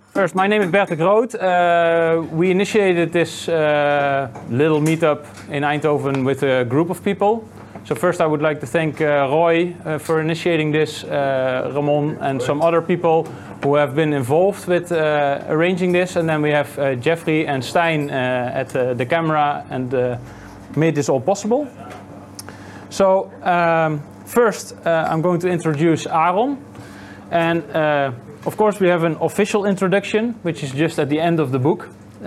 First, my name is Bert de Groot. We initiated this little meetup in Eindhoven with a group of people. So first I would like to thank Roy for initiating this, Ramon and some other people who have been involved with arranging this. And then we have Jeffrey and Stijn at the camera and made this all possible. So first I'm going to introduce Aaron. And of course we have an official introduction, which is just at the end of the book,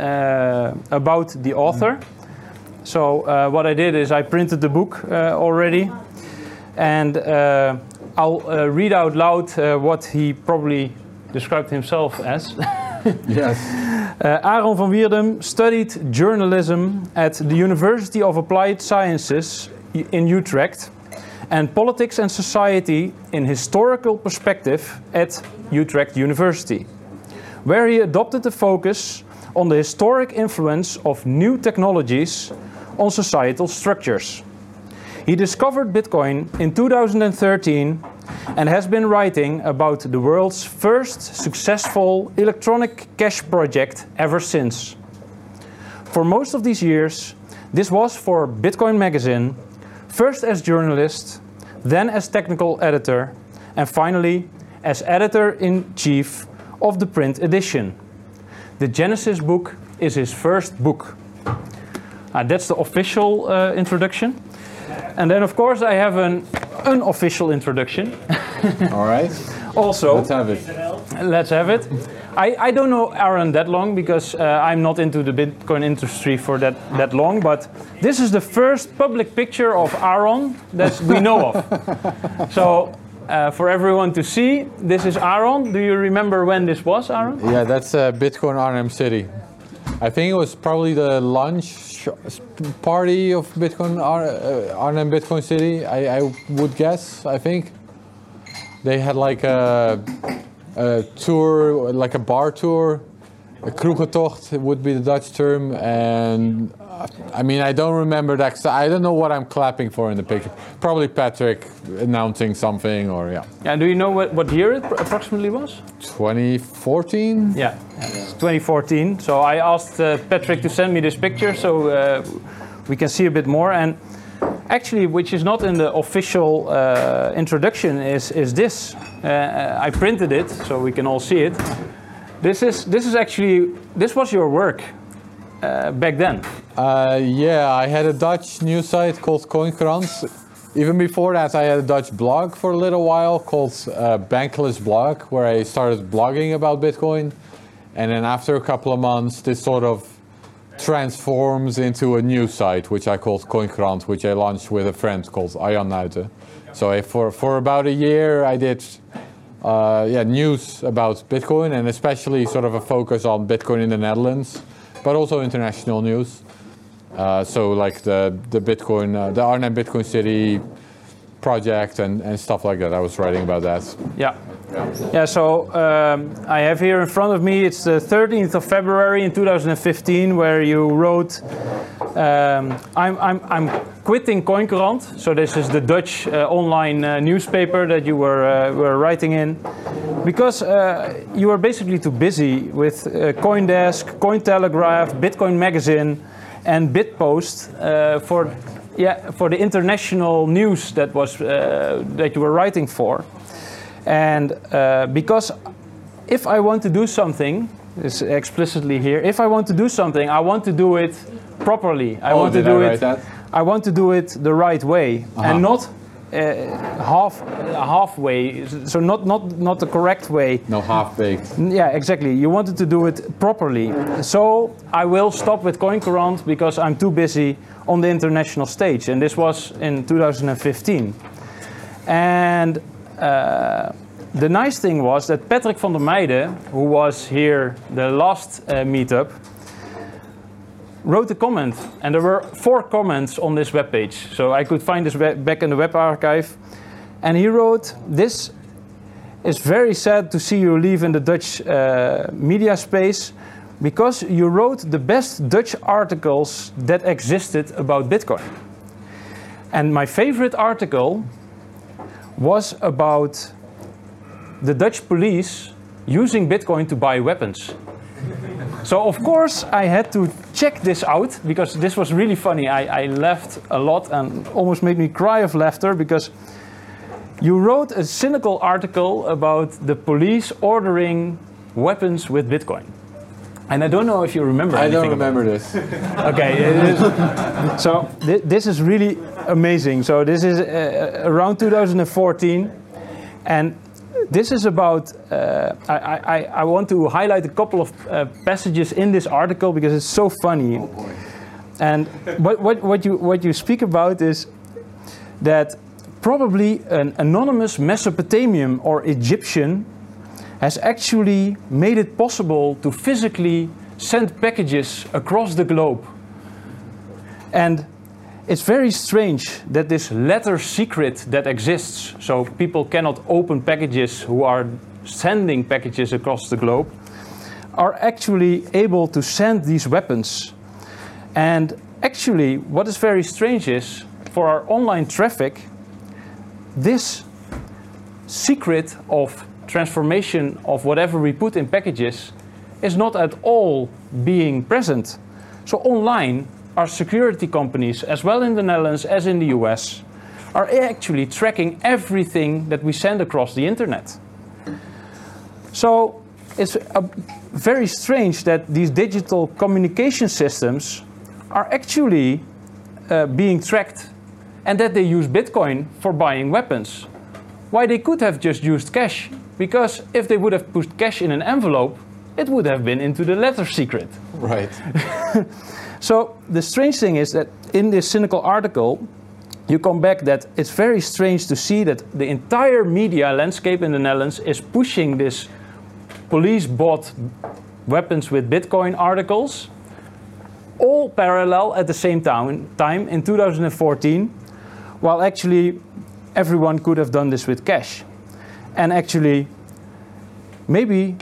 about the author. So what I did is I printed the book already, and I'll read out loud what he probably described himself as. Yes. Aaron van Wierdum studied journalism at the University of Applied Sciences in Utrecht and politics and society in historical perspective at Utrecht University, where he adopted the focus on the historic influence of new technologies on societal structures. He discovered Bitcoin in 2013 and has been writing about the world's first successful electronic cash project ever since. For most of these years, this was for Bitcoin Magazine, first as journalist, then as technical editor, and finally as editor-in-chief of the print edition. The Genesis book is his first book. That's the official introduction. And then, of course, I have an unofficial introduction. All right. Also, let's have it. Let's have it. I don't know Aaron that long because I'm not into the Bitcoin industry for that long, but this is the first public picture of Aaron that we know of. So, for everyone to see, this is Aaron. Do you remember when this was, Aaron? Yeah, that's Bitcoin Arnhem City. I think it was probably the lunch party of Bitcoin Arnhem Bitcoin City. I would guess. I think they had like a tour, like a bar tour. A kroegentocht would be the Dutch term, and I mean I don't remember that. I don't know what I'm clapping for in the picture. Probably Patrick announcing something, or yeah. Yeah. Do you know what year it approximately was? 2014. Yeah, it's 2014. So I asked Patrick to send me this picture so we can see a bit more. And actually, which is not in the official introduction, is this. I printed it so we can all see it. This was your work back then. Yeah, I had a Dutch news site called Coinkrant. Even before that, I had a Dutch blog for a little while called Bankless Blog, where I started blogging about Bitcoin. And then after a couple of months, this sort of transforms into a news site, which I called Coinkrant, which I launched with a friend called Arjan Nuiten. So for about a year, I did news about Bitcoin, and especially sort of a focus on Bitcoin in the Netherlands, but also international news. So like the Bitcoin, the Arnhem Bitcoin City project and stuff like that. I was writing about that. Yeah. So I have here in front of me. It's the 13th of February in 2015, where you wrote, "I'm quitting Coinkrant." So this is the Dutch online newspaper that you were writing in, because you were basically too busy with CoinDesk, Cointelegraph, Bitcoin Magazine, and Bitpost for the international news that you were writing for. And because if I want to do something, it's explicitly here, if I want to do something, I want to do it properly. I want to do it the right way, and not halfway. So not the correct way. No, half-baked. Yeah, exactly. You wanted to do it properly. So I will stop with Coinkrant because I'm too busy on the international stage. And this was in 2015. And the nice thing was that Patrick van der Meijden, who was here the last meetup, wrote a comment, and there were 4 comments on this webpage. So I could find this back in the web archive. And he wrote, "This is very sad to see you leave in the Dutch media space, because you wrote the best Dutch articles that existed about Bitcoin." And my favorite article was about the Dutch police using Bitcoin to buy weapons. So of course I had to check this out because this was really funny. I laughed a lot and almost made me cry of laughter because you wrote a cynical article about the police ordering weapons with Bitcoin. And I don't know if you remember anything. I don't remember this. Okay, so this is really amazing. So this is around 2014, and this is about. I want to highlight a couple of passages in this article because it's so funny. Oh boy. And what you speak about is that probably an anonymous Mesopotamian or Egyptian has actually made it possible to physically send packages across the globe. And it's very strange that this letter secret that exists, so people cannot open packages who are sending packages across the globe, are actually able to send these weapons. And actually, what is very strange is, for our online traffic, this secret of transformation of whatever we put in packages is not at all being present. So online, our security companies, as well in the Netherlands as in the US, are actually tracking everything that we send across the internet. So it's very strange that these digital communication systems are actually being tracked and that they use Bitcoin for buying weapons. Why they could have just used cash, because if they would have put cash in an envelope, it would have been into the letter secret. Right. So the strange thing is that in this cynical article, you come back that it's very strange to see that the entire media landscape in the Netherlands is pushing this police bought weapons with Bitcoin articles, all parallel at the same time in 2014, while actually everyone could have done this with cash. And actually, maybe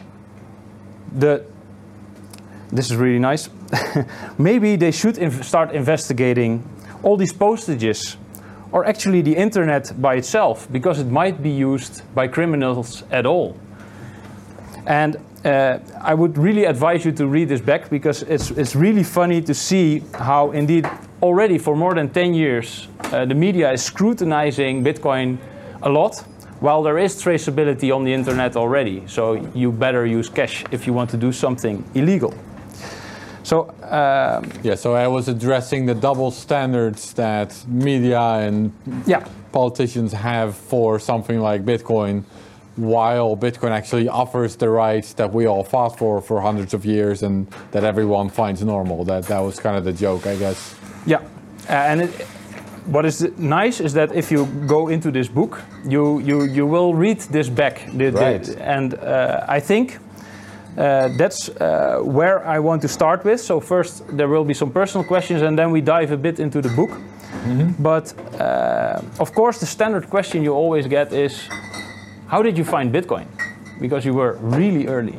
this is really nice. Maybe they should start investigating all these postages, or actually the internet by itself, because it might be used by criminals at all. And I would really advise you to read this back, because it's really funny to see how indeed already for more than 10 years the media is scrutinizing Bitcoin a lot, while there is traceability on the internet already. So you better use cash if you want to do something illegal. So so I was addressing the double standards that media and politicians have for something like Bitcoin, while Bitcoin actually offers the rights that we all fought for hundreds of years and that everyone finds normal. That was kind of the joke, I guess. Yeah, and what is nice is that if you go into this book, you will read this back. Right. And I think that's where I want to start with. So first there will be some personal questions and then we dive a bit into the book. Mm-hmm. But of course the standard question you always get is, how did you find Bitcoin? Because you were really early.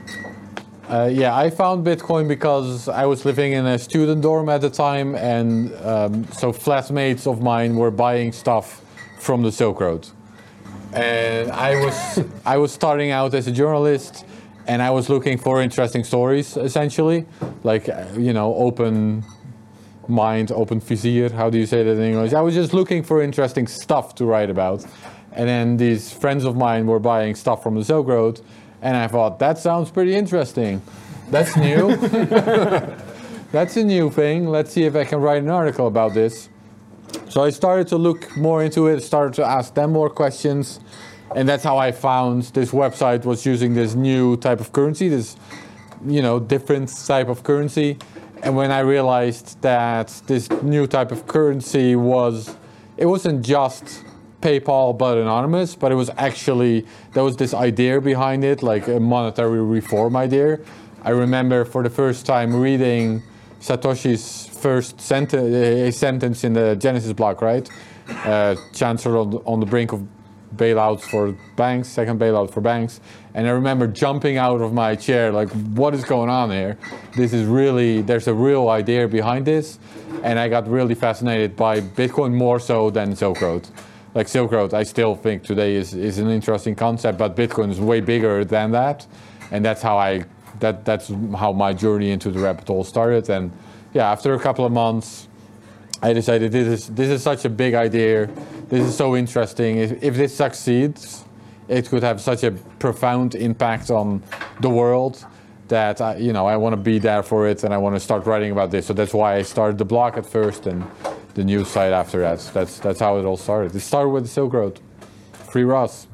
I found Bitcoin because I was living in a student dorm at the time, and so flatmates of mine were buying stuff from the Silk Road. And I was starting out as a journalist, and I was looking for interesting stories, essentially, like open mind, open vizier. How do you say that in English? I was just looking for interesting stuff to write about, and then these friends of mine were buying stuff from the Silk Road. And I thought, that sounds pretty interesting. That's new. That's a new thing. Let's see if I can write an article about this. So I started to look more into it, started to ask them more questions. And that's how I found this website was using this new type of currency, this, different type of currency. And when I realized that this new type of currency wasn't just PayPal but anonymous, but it was actually, there was this idea behind it, like a monetary reform idea. I remember for the first time reading Satoshi's first sentence in the Genesis block, right? Chancellor on the brink of bailouts for banks, second bailout for banks. And I remember jumping out of my chair, like, what is going on here? This is really, there's a real idea behind this. And I got really fascinated by Bitcoin more so than Silk Road. like Silk Road, I still think today is an interesting concept, but Bitcoin is way bigger than that, and that's how my journey into the rabbit hole started. And yeah, after a couple of months, I decided this is such a big idea. This is so interesting. If this succeeds, it could have such a profound impact on the world that I want to be there for it, and I want to start writing about this. So that's why I started the blog at first, and the news site after that. That's how it all started. It started with the Silk Road. Free Ross.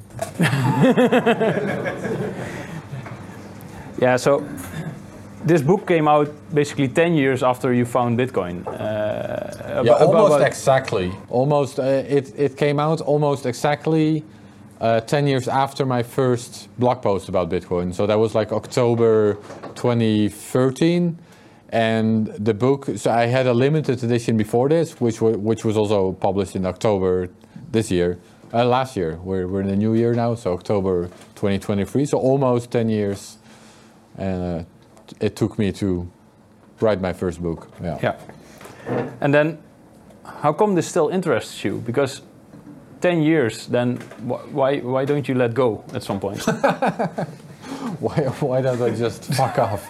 Yeah. So this book came out basically 10 years after you found Bitcoin. Almost exactly. Almost. It came out almost exactly 10 years after my first blog post about Bitcoin. So that was like October 2013. And the book, so I had a limited edition before this, which was also published in October this year, last year. We're in the new year now, so October 2023. So almost 10 years. And it took me to write my first book. Yeah. And then, how come this still interests you? Because 10 years, then why don't you let go at some point? Why don't I just fuck off?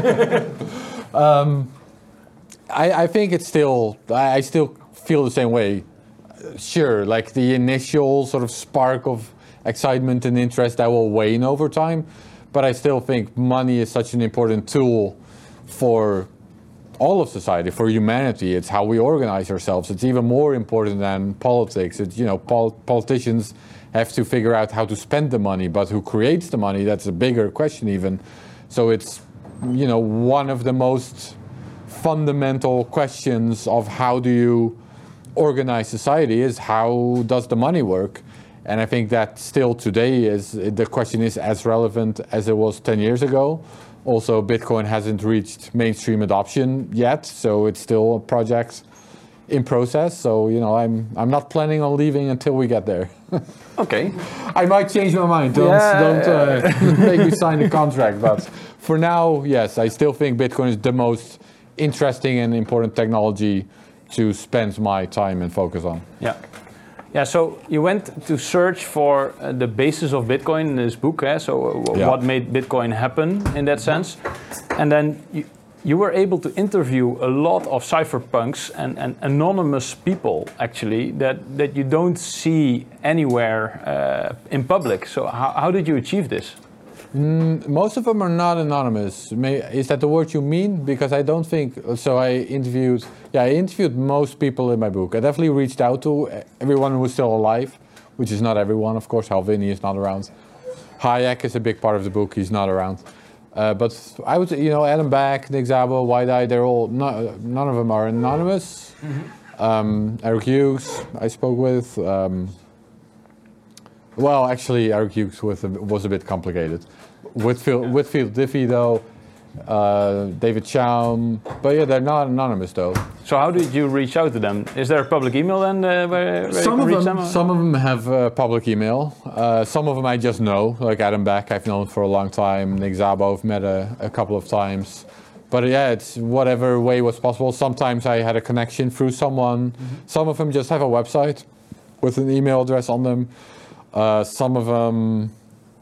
I think it's still, I still feel the same way. Sure, like the initial sort of spark of excitement and interest that will wane over time, but I still think money is such an important tool for all of society, for humanity. It's how we organize ourselves. It's even more important than politics. It's, politicians have to figure out how to spend the money, but who creates the money, that's a bigger question even. So it's, one of the most fundamental questions of how do you organize society is how does the money work? And I think that still today the question is as relevant as it was 10 years ago. Also, Bitcoin hasn't reached mainstream adoption yet, so it's still a project in process. So, I'm not planning on leaving until we get there. Okay. I might change my mind. Don't make me sign a contract. But for now, yes, I still think Bitcoin is the most interesting and important technology to spend my time and focus on. Yeah. Yeah, so you went to search for the basis of Bitcoin in this book, what made Bitcoin happen in that sense. And then you were able to interview a lot of cypherpunks and anonymous people, actually, that you don't see anywhere in public. So how did you achieve this? Most of them are not anonymous. Is that the word you mean? Because I don't think so. I interviewed most people in my book. I definitely reached out to everyone who was still alive, which is not everyone, of course. Hal Finney is not around. Hayek is a big part of the book. He's not around. But I would say, Adam Back, Nick Szabo, Wide-Eye, they're all, none of them are anonymous. Mm-hmm. Eric Hughes, I spoke with. Well, actually, Eric Hughes was a bit complicated. Whitfield Diffie, though, David Chaum, but yeah, they're not anonymous, though. So how did you reach out to them? Is there a public email then where you can reach them? Some of them have public email. Some of them I just know, like Adam Back, I've known for a long time. Nick Szabo, I've met a couple of times. But yeah, it's whatever way was possible. Sometimes I had a connection through someone. Mm-hmm. Some of them just have a website with an email address on them. Some of them,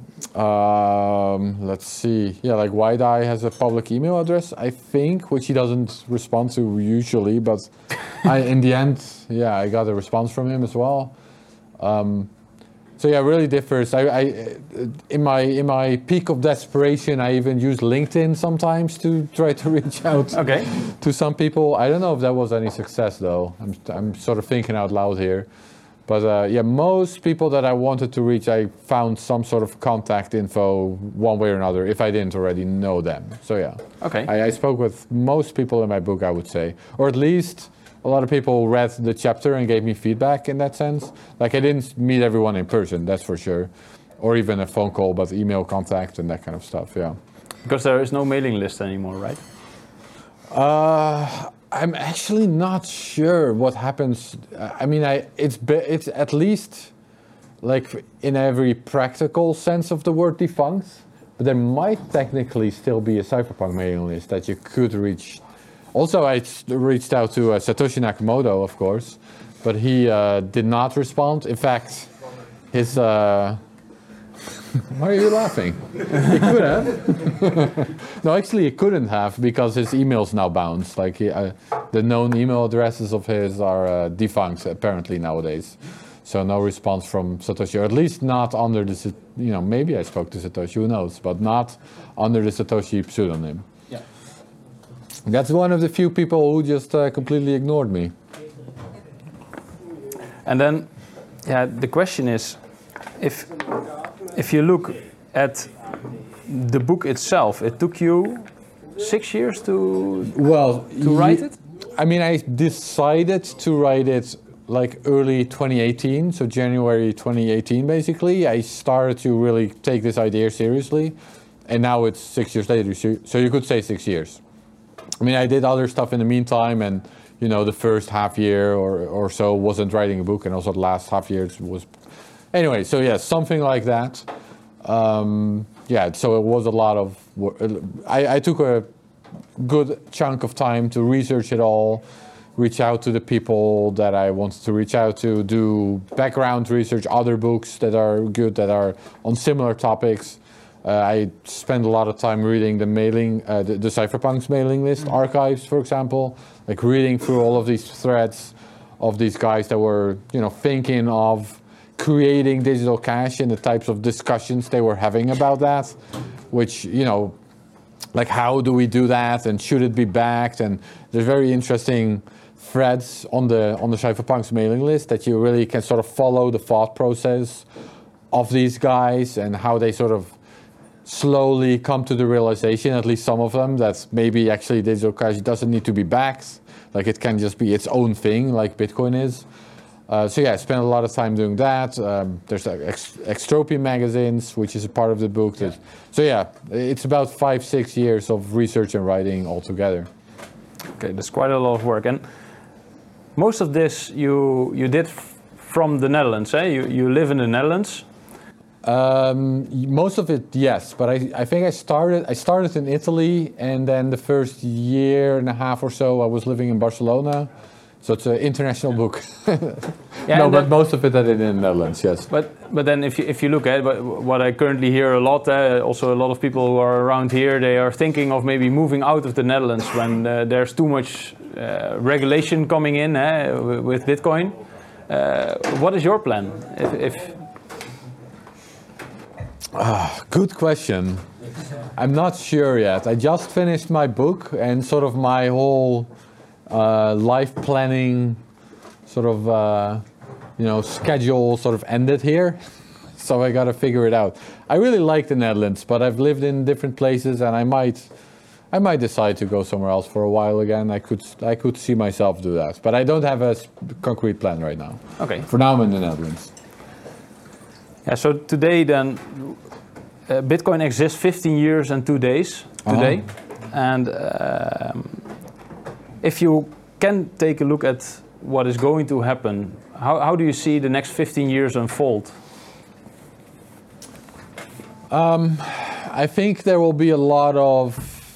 let's see, like Wide-Eye has a public email address, I think, which he doesn't respond to usually, but in the end, I got a response from him as well. So it really differs. I in my peak of desperation, I even use LinkedIn sometimes to try to reach out to some people. I don't know if that was any success though. I'm sort of thinking out loud here. But most people that I wanted to reach, I found some sort of contact info one way or another, if I didn't already know them. So yeah. Okay. I spoke with most people in my book, I would say. Or at least a lot of people read the chapter and gave me feedback in that sense. Like I didn't meet everyone in person, that's for sure. Or even a phone call, but email contact and that kind of stuff, yeah. Because there is no mailing list anymore, right? I'm actually not sure what happens. I mean, it's at least like in every practical sense of the word defunct, but there might technically still be a cypherpunk mailing list that you could reach. Also, I reached out to Satoshi Nakamoto, of course, but he did not respond. In fact, his... Why are you laughing? He could have. No, actually he couldn't have, because his email's now bounced. Like the known email addresses of his are defunct apparently nowadays. So no response from Satoshi, or at least not under the, maybe I spoke to Satoshi, who knows, but not under the Satoshi pseudonym. Yeah. That's one of the few people who just completely ignored me. And then, the question is, if you look at the book itself, it took you 6 years to write it? I mean, I decided to write it like early 2018, so January 2018 basically. I started to really take this idea seriously, and now it's 6 years later, so you could say 6 years. I mean, I did other stuff in the meantime, and the first half year or so wasn't writing a book, and also the last half year was... Anyway, so yeah, something like that. So it was a lot of work. I took a good chunk of time to research it all, reach out to the people that I wanted to reach out to, do background research, other books that are good, that are on similar topics. I spent a lot of time reading the Cypherpunks mailing list archives, for example, like reading through all of these threads of these guys that were, thinking of creating digital cash and the types of discussions they were having about that, which, like how do we do that and should it be backed? And there's very interesting threads on the Cypherpunks mailing list that you really can sort of follow the thought process of these guys and how they sort of slowly come to the realization, at least some of them, that maybe actually digital cash doesn't need to be backed, like it can just be its own thing, like Bitcoin is. I spent a lot of time doing that. There's Extropy magazines, which is a part of the book. It's about 5-6 years of research and writing altogether. Okay, that's quite a lot of work. And most of this you did from the Netherlands, eh? You live in the Netherlands? Most of it, yes. But I think I started in Italy, and then the first year and a half or so I was living in Barcelona. So it's an international book. But most of it I did in the Netherlands, yes. But then if you look at what I currently hear a lot, also a lot of people who are around here, they are thinking of maybe moving out of the Netherlands when there's too much regulation coming in with Bitcoin. What is your plan? Good question. I'm not sure yet. I just finished my book, and sort of my whole life planning sort of schedule sort of ended here, so I got to figure it out. I really like the Netherlands, but I've lived in different places, and I might decide to go somewhere else for a while again. I could see myself do that, but I don't have a concrete plan right now. Okay. For now, I'm in the Netherlands. Yeah. So today, then, Bitcoin exists 15 years and 2 days today, and if you can take a look at what is going to happen, how do you see the next 15 years unfold? I think there will be a lot of...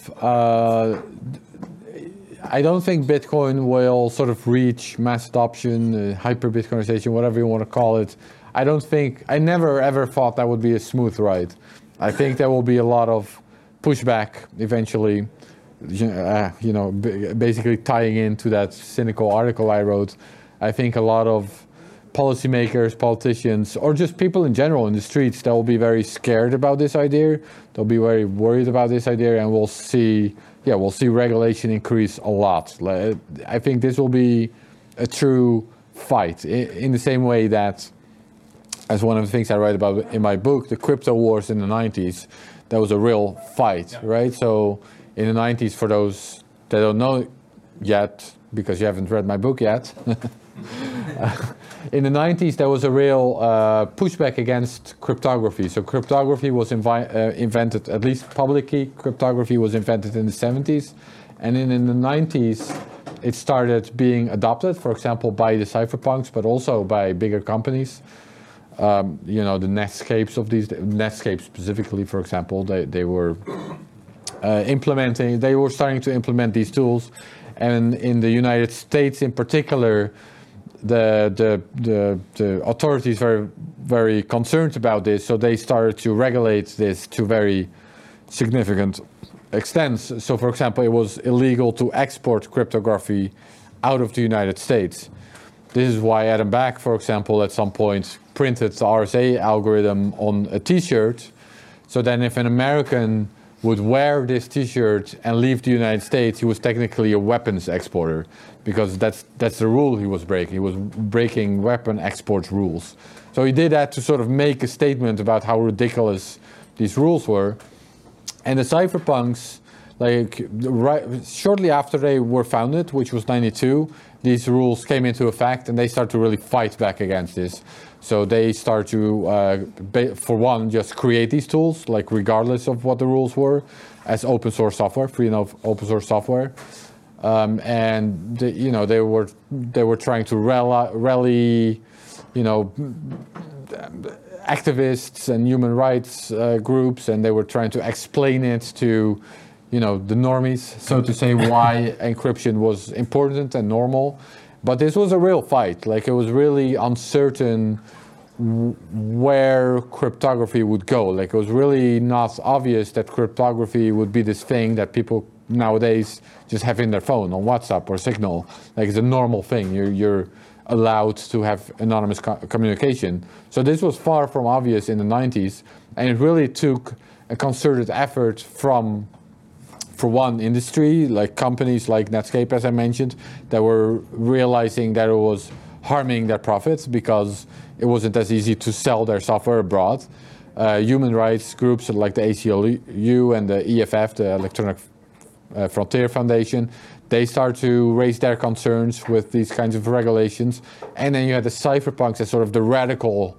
I don't think Bitcoin will sort of reach mass adoption, hyper-Bitcoinization, whatever you want to call it. I never ever thought that would be a smooth ride. I think there will be a lot of pushback eventually. Basically tying into that cynical article I wrote, I think a lot of policymakers, politicians, or just people in general in the streets, they'll be very scared about this idea. They'll be very worried about this idea, and we'll see regulation increase a lot. I think this will be a true fight in the same way that, as one of the things I write about in my book, the crypto wars in the 90s, that was a real fight, right? So in the 90s, for those that don't know yet, because you haven't read my book yet, in the 90s there was a real pushback against cryptography. So cryptography was invented, at least public key cryptography was invented in the 70s. And then in the 90s, it started being adopted, for example, by the cypherpunks, but also by bigger companies. The Netscapes of these, Netscape specifically, for example, they were they were starting to implement these tools. And in the United States in particular, the authorities were very concerned about this, so they started to regulate this to very significant extents. So, for example, it was illegal to export cryptography out of the United States. This is why Adam Back, for example, at some point printed the RSA algorithm on a T-shirt. So then if an American would wear this T-shirt and leave the United States, he was technically a weapons exporter, because that's the rule he was breaking. He was breaking weapon export rules. So he did that to sort of make a statement about how ridiculous these rules were. And the cypherpunks, shortly after they were founded, which was 92, these rules came into effect and they started to really fight back against this. So they start to, for one, just create these tools, like regardless of what the rules were, as open source software, free and open source software. And they were trying to rally, activists and human rights groups, and they were trying to explain it to, the normies, so to say, why encryption was important and normal. But this was a real fight. Like, it was really uncertain where cryptography would go. Like, it was really not obvious that cryptography would be this thing that people nowadays just have in their phone on WhatsApp or Signal. Like, it's a normal thing. You're allowed to have anonymous communication. So this was far from obvious in the 90s, and it really took a concerted effort from, for one, industry, like companies like Netscape, as I mentioned, that were realizing that it was harming their profits because it wasn't as easy to sell their software abroad. Human rights groups like the ACLU and the EFF, the Electronic Frontier Foundation, they start to raise their concerns with these kinds of regulations. And then you had the cypherpunks as sort of the radical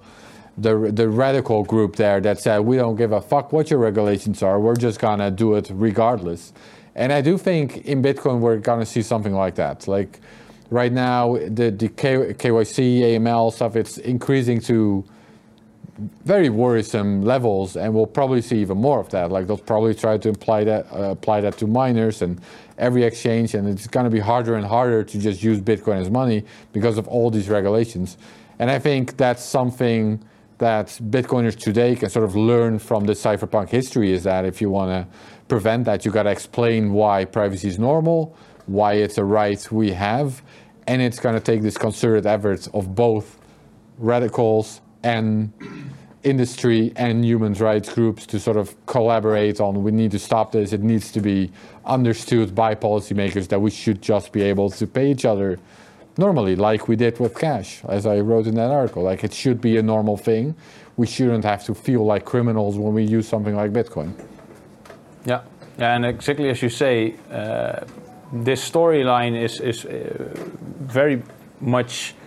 group there that said, we don't give a fuck what your regulations are, we're just gonna do it regardless. And I do think in Bitcoin we're gonna see something like that. Like right now, the KYC, AML stuff, it's increasing to very worrisome levels, and we'll probably see even more of that. Like they'll probably try to apply that to miners and every exchange, and it's going to be harder and harder to just use Bitcoin as money because of all these regulations. And I think that's something that Bitcoiners today can sort of learn from the cypherpunk history, is that if you want to prevent that, you got to explain why privacy is normal, why it's a right we have, and it's going to take this concerted effort of both radicals and industry and human rights groups to sort of collaborate on, we need to stop this. It needs to be understood by policymakers that we should just be able to pay each other normally, like we did with cash, as I wrote in that article. Like, it should be a normal thing. We shouldn't have to feel like criminals when we use something like Bitcoin. Yeah, and exactly as you say, this storyline is very much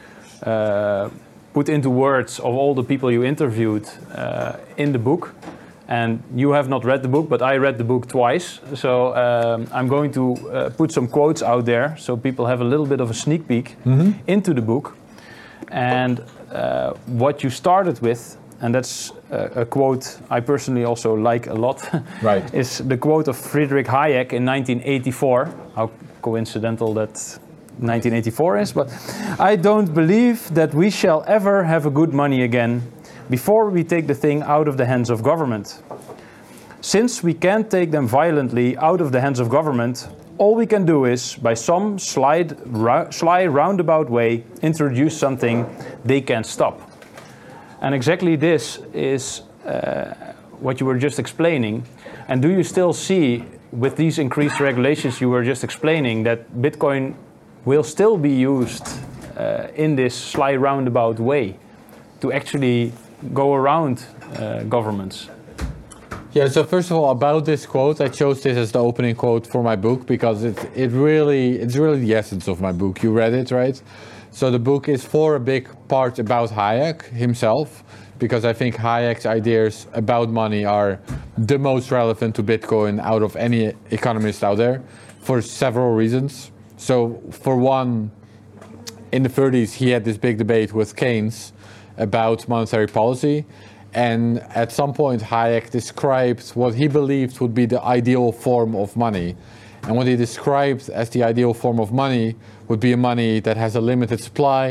put into words of all the people you interviewed in the book. And you have not read the book, but I read the book twice. So I'm going to put some quotes out there so people have a little bit of a sneak peek into the book. And what you started with, and that's a quote I personally also like a lot, right, is the quote of Friedrich Hayek in 1984. How coincidental that 1984 is, but I don't believe that we shall ever have a good money again before we take the thing out of the hands of government. Since we can't take them violently out of the hands of government, all we can do is, by some sly roundabout way, introduce something they can't stop. And exactly this is what you were just explaining. And do you still see, with these increased regulations you were just explaining, that Bitcoin will still be used in this sly roundabout way to actually go around governments? Yeah, so first of all, about this quote, I chose this as the opening quote for my book because it's really the essence of my book. You read it, right? So the book is for a big part about Hayek himself, because I think Hayek's ideas about money are the most relevant to Bitcoin out of any economist out there for several reasons. So for one, in the 30s, he had this big debate with Keynes about monetary policy. And at some point, Hayek described what he believed would be the ideal form of money. And what he described as the ideal form of money would be a money that has a limited supply,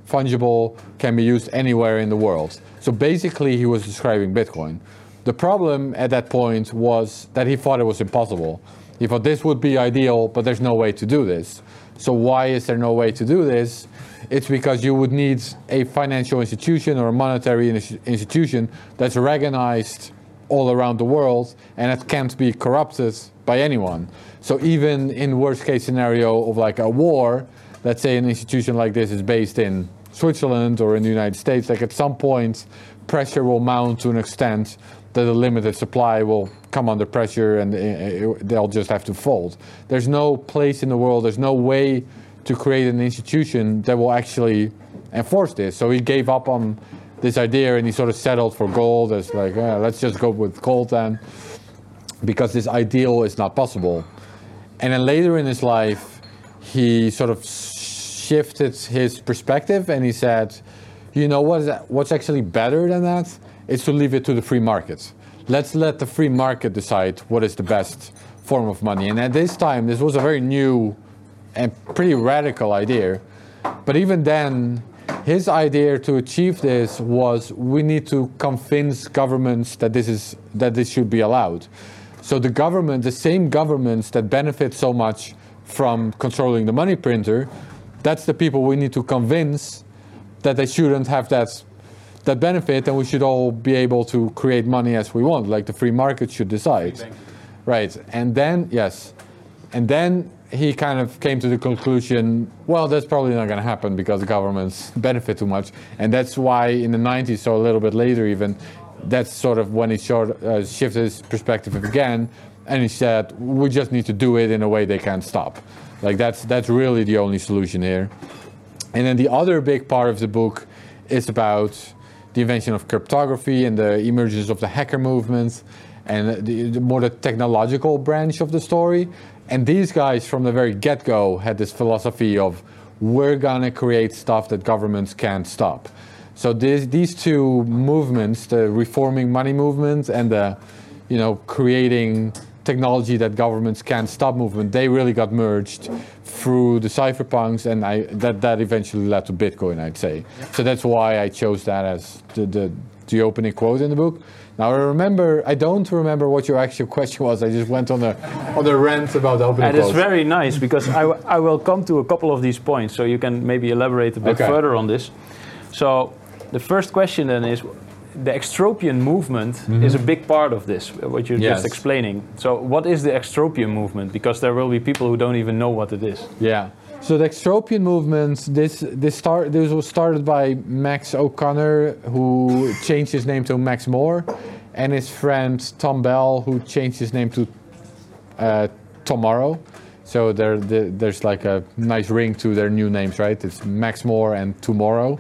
fungible, can be used anywhere in the world. So basically, he was describing Bitcoin. The problem at that point was that he thought it was impossible. He thought this would be ideal, but there's no way to do this. So why is there no way to do this? It's because you would need a financial institution or a monetary institution that's recognized all around the world, and it can't be corrupted by anyone. So even in worst case scenario of like a war, let's say an institution like this is based in Switzerland or in the United States, like at some point pressure will mount to an extent that a limited supply will come under pressure and they'll just have to fold. There's no place in the world, there's no way to create an institution that will actually enforce this. So he gave up on this idea and he sort of settled for gold as like, let's just go with gold then, because this ideal is not possible. And then later in his life, he sort of shifted his perspective and he said, you know what's actually better than that? It's to leave it to the free market. Let's let the free market decide what is the best form of money. And at this time, this was a very new and pretty radical idea. But even then, his idea to achieve this was we need to convince governments that this should be allowed. So the same governments that benefit so much from controlling the money printer, that's the people we need to convince that they shouldn't have that benefit, and we should all be able to create money as we want, like the free market should decide. Right, and then he kind of came to the conclusion, well, that's probably not going to happen because the governments benefit too much. And that's why in the 90s, so a little bit later even, that's sort of when he shifted his perspective again, and he said, we just need to do it in a way they can't stop. Like that's really the only solution here. And then the other big part of the book is about the invention of cryptography and the emergence of the hacker movement and the more the technological branch of the story. And these guys from the very get-go had this philosophy of we're gonna create stuff that governments can't stop. So these two movements, the reforming money movement and the creating technology that governments can't stop movement, they really got merged through the cypherpunks, and that eventually led to Bitcoin, I'd say. Yeah. So that's why I chose that as the opening quote in the book. Now I don't remember what your actual question was. I just went on a rant about the opening quote. And it's very nice because I will come to a couple of these points, so you can maybe elaborate a bit further on this. So the first question then is, the extropian movement is a big part of this, what you're just explaining. So what is the extropian movement? Because there will be people who don't even know what it is. Yeah. So the extropian movement, this was started by Max O'Connor, who changed his name to Max More, and his friend Tom Bell, who changed his name to Tomorrow. So there's like a nice ring to their new names, right? It's Max More and Tomorrow.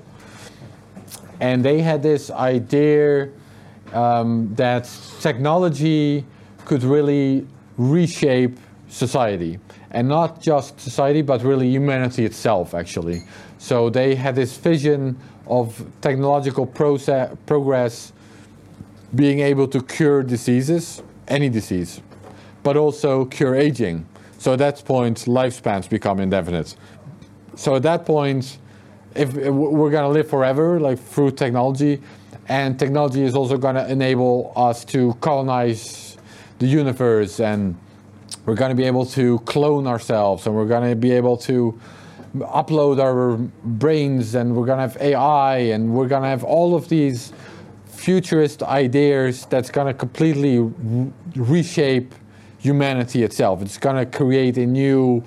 And they had this idea that technology could really reshape society. And not just society, but really humanity itself, actually. So they had this vision of technological progress being able to cure diseases, any disease, but also cure aging. So at that point, lifespans become indefinite. So at that point, if we're going to live forever, like through technology, and technology is also going to enable us to colonize the universe, and we're going to be able to clone ourselves, and we're going to be able to upload our brains, and we're going to have AI, and we're going to have all of these futurist ideas that's going to completely reshape humanity itself. It's going to create a new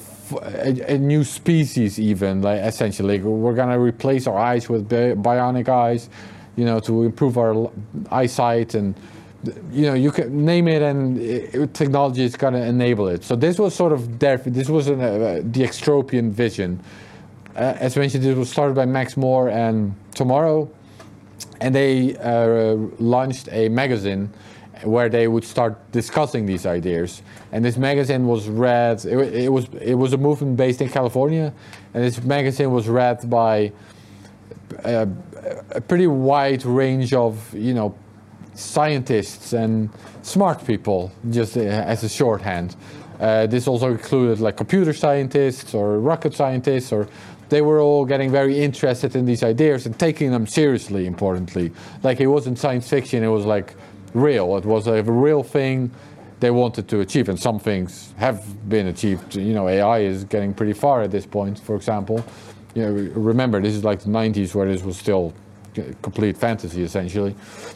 species, even, like essentially. We're going to replace our eyes with bionic eyes, to improve our eyesight, and you can name it, and technology is going to enable it. So this was sort of this was the extropian vision. As mentioned, it was started by Max More and Tomorrow, and they launched a magazine where they would start discussing these ideas. And this magazine was read. It was a movement based in California, and this magazine was read by a pretty wide range of scientists and smart people, just as a shorthand. This also included like computer scientists or rocket scientists or they were all getting very interested in these ideas and taking them seriously, importantly. Like, it wasn't science fiction, it was like real. It was a real thing they wanted to achieve, and some things have been achieved. You know, AI is getting pretty far at this point, for example. You know, remember, this is like the 90s where this was still complete fantasy, essentially.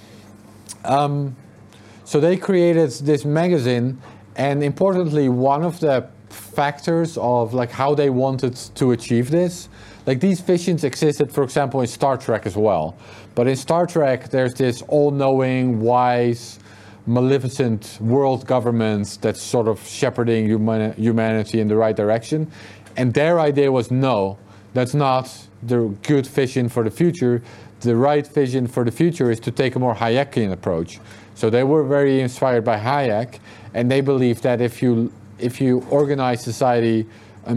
So they created this magazine, and importantly, one of the factors of like how they wanted to achieve this, like these visions existed, for example, in Star Trek as well. But in Star Trek, there's this all-knowing, wise, maleficent world government that's sort of shepherding humanity in the right direction. And their idea was, no, that's not the good vision for the future. The right vision for the future is to take a more Hayekian approach. So they were very inspired by Hayek, and they believed that if you organize society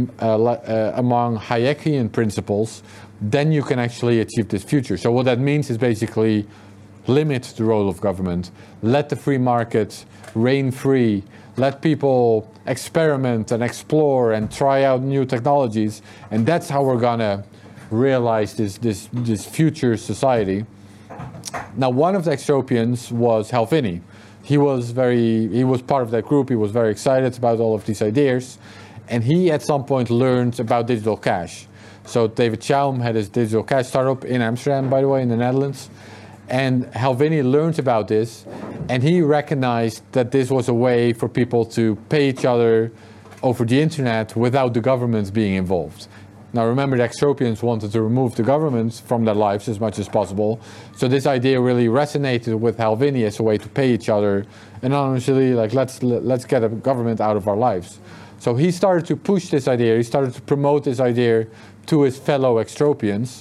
among Hayekian principles, then you can actually achieve this future. So what that means is basically limit the role of government, let the free market reign free, let people experiment and explore and try out new technologies, and that's how we're gonna realize this future society. Now, one of the extropians was Hal Finney. He was part of that group. He was very excited about all of these ideas, and he at some point learned about digital cash. So David Chaum had his digital cash startup in Amsterdam, by the way, in the Netherlands. And Hal Finney learned about this, and he recognized that this was a way for people to pay each other over the internet without the government being involved. Now remember, the extropians wanted to remove the government from their lives as much as possible. So this idea really resonated with Hal Finney as a way to pay each other anonymously, like let's get a government out of our lives. So he started to push this idea, he started to promote this idea to his fellow extropians,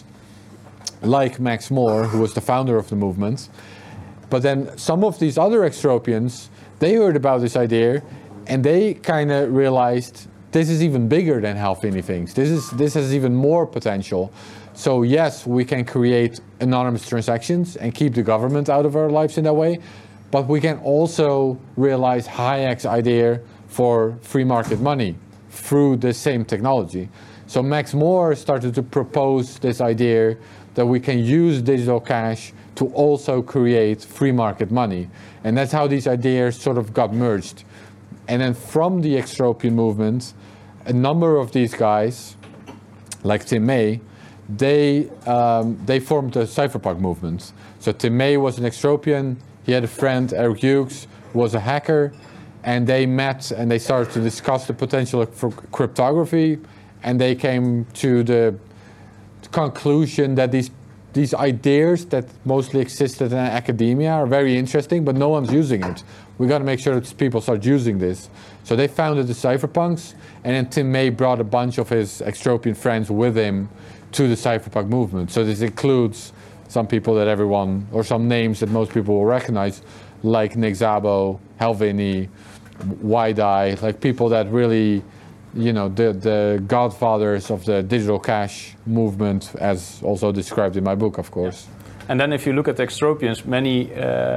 like Max More, who was the founder of the movement. But then some of these other extropians, they heard about this idea, and they kind of realized this is even bigger than Hal Finney thinks. This has even more potential. So yes, we can create anonymous transactions and keep the government out of our lives in that way, but we can also realize Hayek's idea for free market money through the same technology. So Max More started to propose this idea that we can use digital cash to also create free market money. And that's how these ideas sort of got merged. And then from the extropian movement, a number of these guys, like Tim May, they formed the cypherpunk movement. So Tim May was an extropian. He had a friend, Eric Hughes, who was a hacker. And they met and they started to discuss the potential for cryptography. And they came to the conclusion that these ideas that mostly existed in academia are very interesting, but no one's using it. We got to make sure that people start using this. So they founded the cypherpunks, and then Tim May brought a bunch of his extropian friends with him to the cypherpunk movement. So this includes some people that everyone, or some names that most people will recognize, like Nick Szabo, Hal Finney, Wide-Eye, like people that really, you know, the godfathers of the digital cash movement, as also described in my book, of course. And then if you look at the extropians, many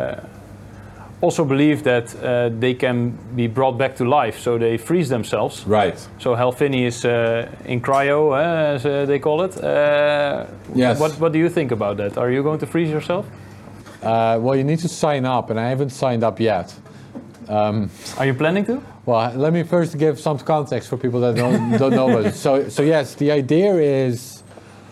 also believe that they can be brought back to life, so they freeze themselves. Right. So Hal Finney is in cryo, as they call it. Yes. What do you think about that? Are you going to freeze yourself? Well, you need to sign up, and I haven't signed up yet. Are you planning to? Well, let me first give some context for people that don't know about it. So yes, the idea is,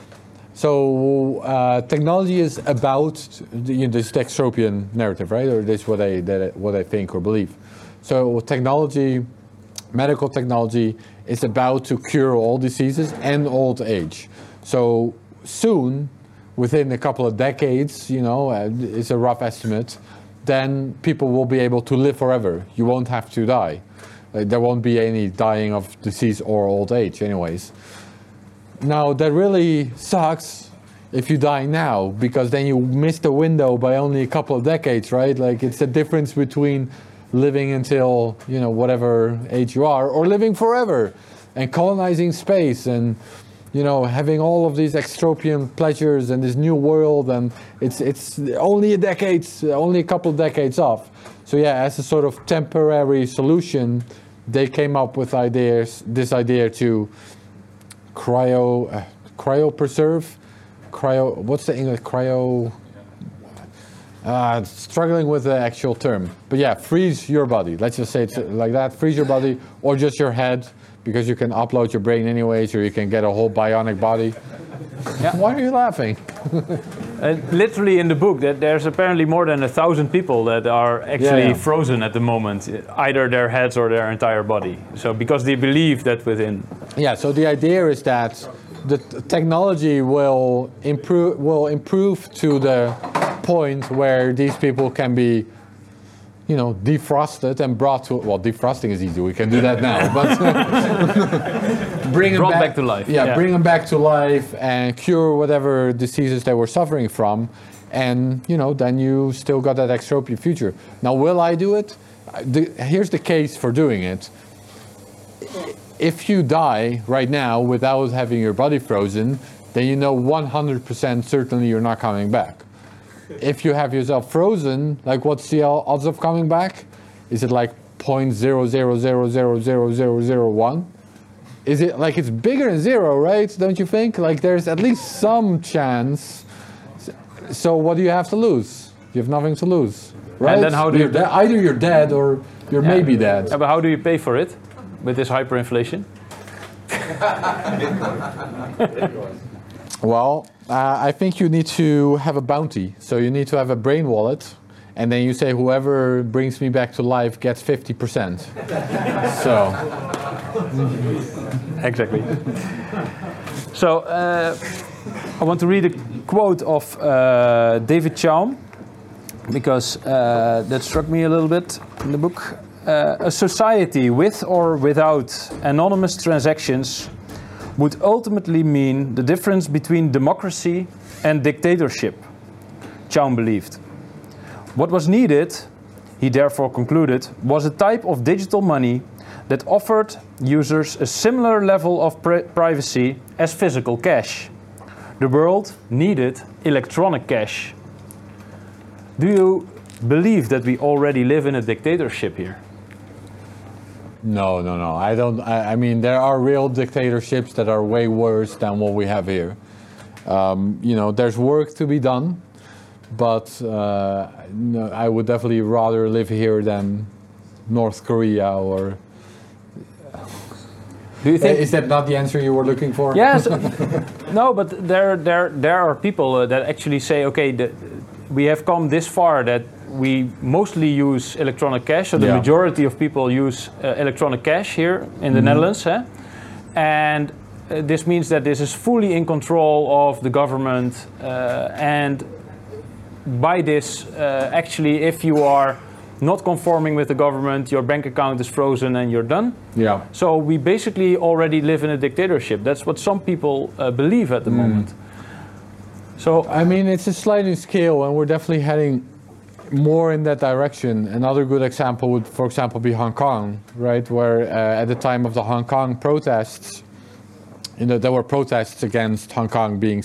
technology is about this extropian narrative, right? Or this what I think or believe. So technology, medical technology, is about to cure all diseases and old age. So soon, within a couple of decades, you know, it's a rough estimate, then people will be able to live forever. You won't have to die. There won't be any dying of disease or old age anyways. Now, that really sucks if you die now, because then you miss the window by only a couple of decades, right? Like, it's the difference between living until, you know, whatever age you are, or living forever and colonizing space and, you know, having all of these extropian pleasures and this new world, and it's only a couple of decades off. So yeah, as a sort of temporary solution, they came up with this idea to cryopreserve, what's the English, struggling with the actual term. But yeah, freeze your body. Let's just say it like that, freeze your body, or just your head, because you can upload your brain anyways, or you can get a whole bionic body. Yeah. Why are you laughing? Literally in the book, that there's apparently more than 1,000 people that are actually frozen at the moment, either their heads or their entire body. So because they believe that within. Yeah. So the idea is that the technology will improve to the point where these people can be, defrosted and brought to. Well, defrosting is easy. We can do that now, but bring them back to life. Yeah, bring them back to life and cure whatever diseases they were suffering from, and then you still got that extropian future. Now, will I do it? Here's the case for doing it. If you die right now without having your body frozen, then 100% certainly you're not coming back. If you have yourself frozen, like what's the odds of coming back? Is it like 0.000000001? Is it like it's bigger than zero, right? Don't you think? Like there's at least some chance. So what do you have to lose? You have nothing to lose, right? And then how do you either you're dead or you're maybe dead. Yeah, but how do you pay for it with this hyperinflation? Well, I think you need to have a bounty. So you need to have a brain wallet, and then you say whoever brings me back to life gets 50%. So. Exactly. So I want to read a quote of David Chaum, because that struck me a little bit in the book. A society with or without anonymous transactions would ultimately mean the difference between democracy and dictatorship, Chaum believed. What was needed, he therefore concluded, was a type of digital money that offered users a similar level of privacy as physical cash. The world needed electronic cash. Do you believe that we already live in a dictatorship here? No. I don't. I mean, there are real dictatorships that are way worse than what we have here. There's work to be done, but no, I would definitely rather live here than North Korea or. Do you think? Is that not the answer you were looking for? Yes. No, but there are people that actually say, okay, we have come this far that we mostly use electronic cash, so the majority of people use electronic cash here in the Netherlands, and this means that this is fully in control of the government, and by this, actually, if you are not conforming with the government, your bank account is frozen and you're done. Yeah. So we basically already live in a dictatorship. That's what some people believe at the moment. So I mean, it's a sliding scale, and we're definitely heading more in that direction. Another good example would, for example, be Hong Kong, right? Where at the time of the Hong Kong protests, there were protests against Hong Kong being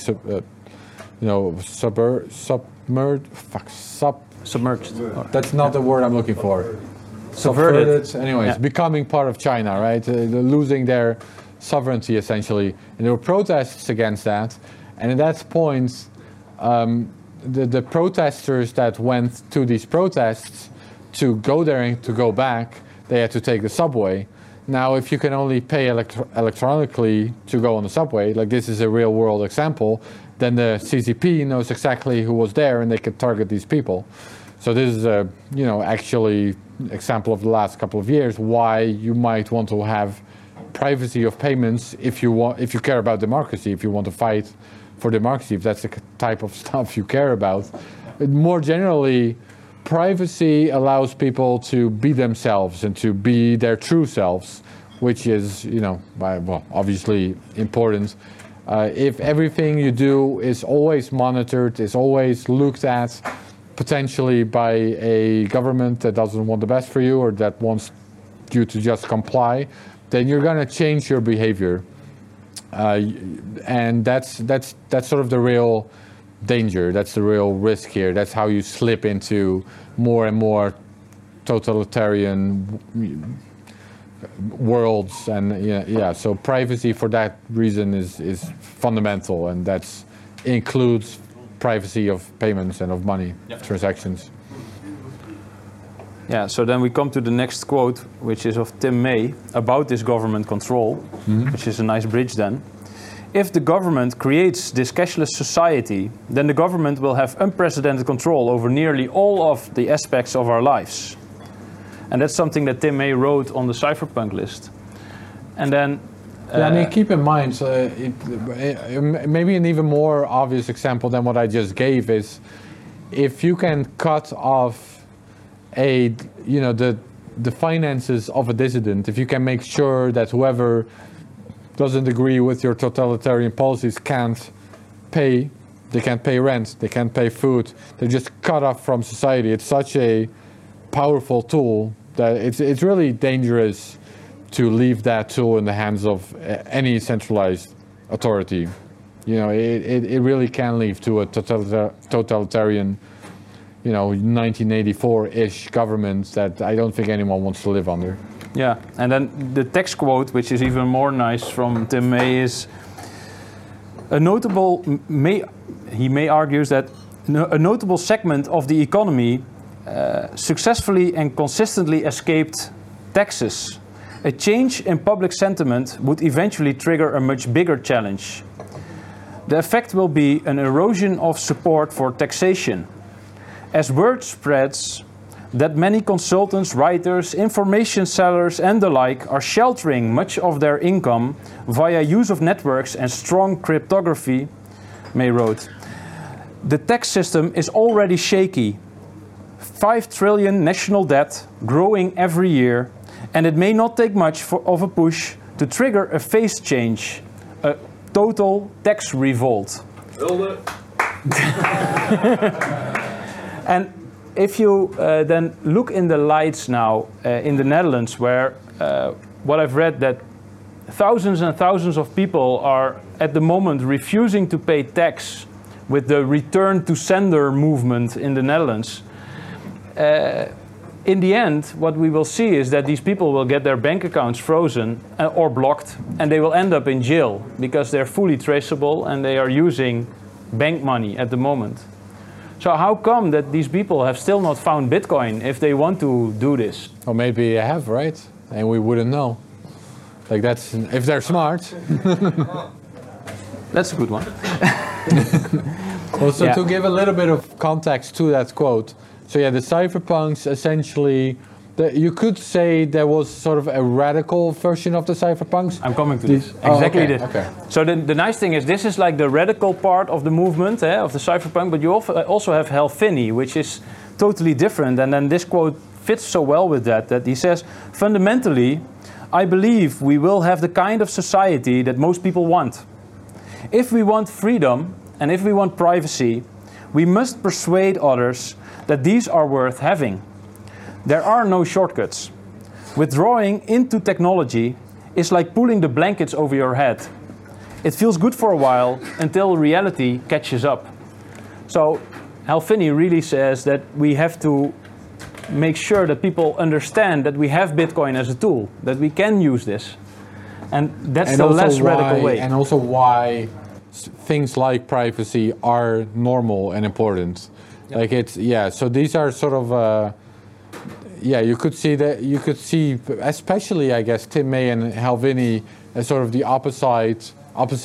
submerged. That's not the word I'm looking for. Subverted. Anyways, becoming part of China, right? Losing their sovereignty, essentially. And there were protests against that. And at that point, the protesters that went to these protests, to go there and to go back, they had to take the subway. Now, if you can only pay electronically to go on the subway, like this is a real world example, then the CCP knows exactly who was there and they could target these people. So this is a, actually example of the last couple of years why you might want to have privacy of payments if you care about democracy, if you want to fight for democracy, if that's the type of stuff you care about. But more generally, privacy allows people to be themselves and to be their true selves, which is, obviously important. If everything you do is always monitored, is always looked at, potentially by a government that doesn't want the best for you or that wants you to just comply, then you're going to change your behavior. And that's sort of the real danger. That's the real risk here. That's how you slip into more and more totalitarian worlds, and so privacy for that reason is fundamental, and that includes privacy of payments and of money transactions. Yeah, so then we come to the next quote, which is of Tim May, about this government control, which is a nice bridge then. If the government creates this cashless society, then the government will have unprecedented control over nearly all of the aspects of our lives. And that's something that Tim May wrote on the cypherpunk list. And then... I mean, keep in mind, maybe an even more obvious example than what I just gave is, if you can cut off the finances of a dissident, if you can make sure that whoever doesn't agree with your totalitarian policies can't pay rent, they can't pay food, they're just cut off from society. It's such a powerful tool that it's really dangerous to leave that tool in the hands of any centralized authority. It really can lead to a totalitarian 1984-ish government that I don't think anyone wants to live under. Yeah, and then the text quote, which is even more nice from Tim May, is he may argues that a notable segment of the economy successfully and consistently escaped taxes. A change in public sentiment would eventually trigger a much bigger challenge. The effect will be an erosion of support for taxation. As word spreads that many consultants, writers, information sellers and the like are sheltering much of their income via use of networks and strong cryptography, May wrote, the tax system is already shaky. 5 trillion national debt growing every year, and it may not take much of a push to trigger a phase change, a total tax revolt. And if you then look in the lights now in the Netherlands, where what I've read that thousands and thousands of people are at the moment refusing to pay tax with the return to sender movement in the Netherlands, in the end, what we will see is that these people will get their bank accounts frozen or blocked, and they will end up in jail because they're fully traceable and they are using bank money at the moment. So how come that these people have still not found Bitcoin if they want to do this? Or maybe they have, right? And we wouldn't know. Like that's, if they're smart. That's a good one. Also, to give a little bit of context to that quote. So yeah, the cypherpunks essentially, you could say there was sort of a radical version of the cypherpunks. I'm coming to this. Exactly this. Okay. So the nice thing is this is like the radical part of the movement, of the cypherpunk, but you also have Hal Finney, which is totally different. And then this quote fits so well with that he says, fundamentally, I believe we will have the kind of society that most people want. If we want freedom and if we want privacy, we must persuade others that these are worth having. There are no shortcuts. Withdrawing into technology is like pulling the blankets over your head. It feels good for a while until reality catches up. So Hal Finney really says that we have to make sure that people understand that we have Bitcoin as a tool, that we can use this. And that's the less radical way. And also why things like privacy are normal and important. Yep. Like it's, so these are sort of, you could see, especially I guess, Tim May and Hal Finney as sort of the opposite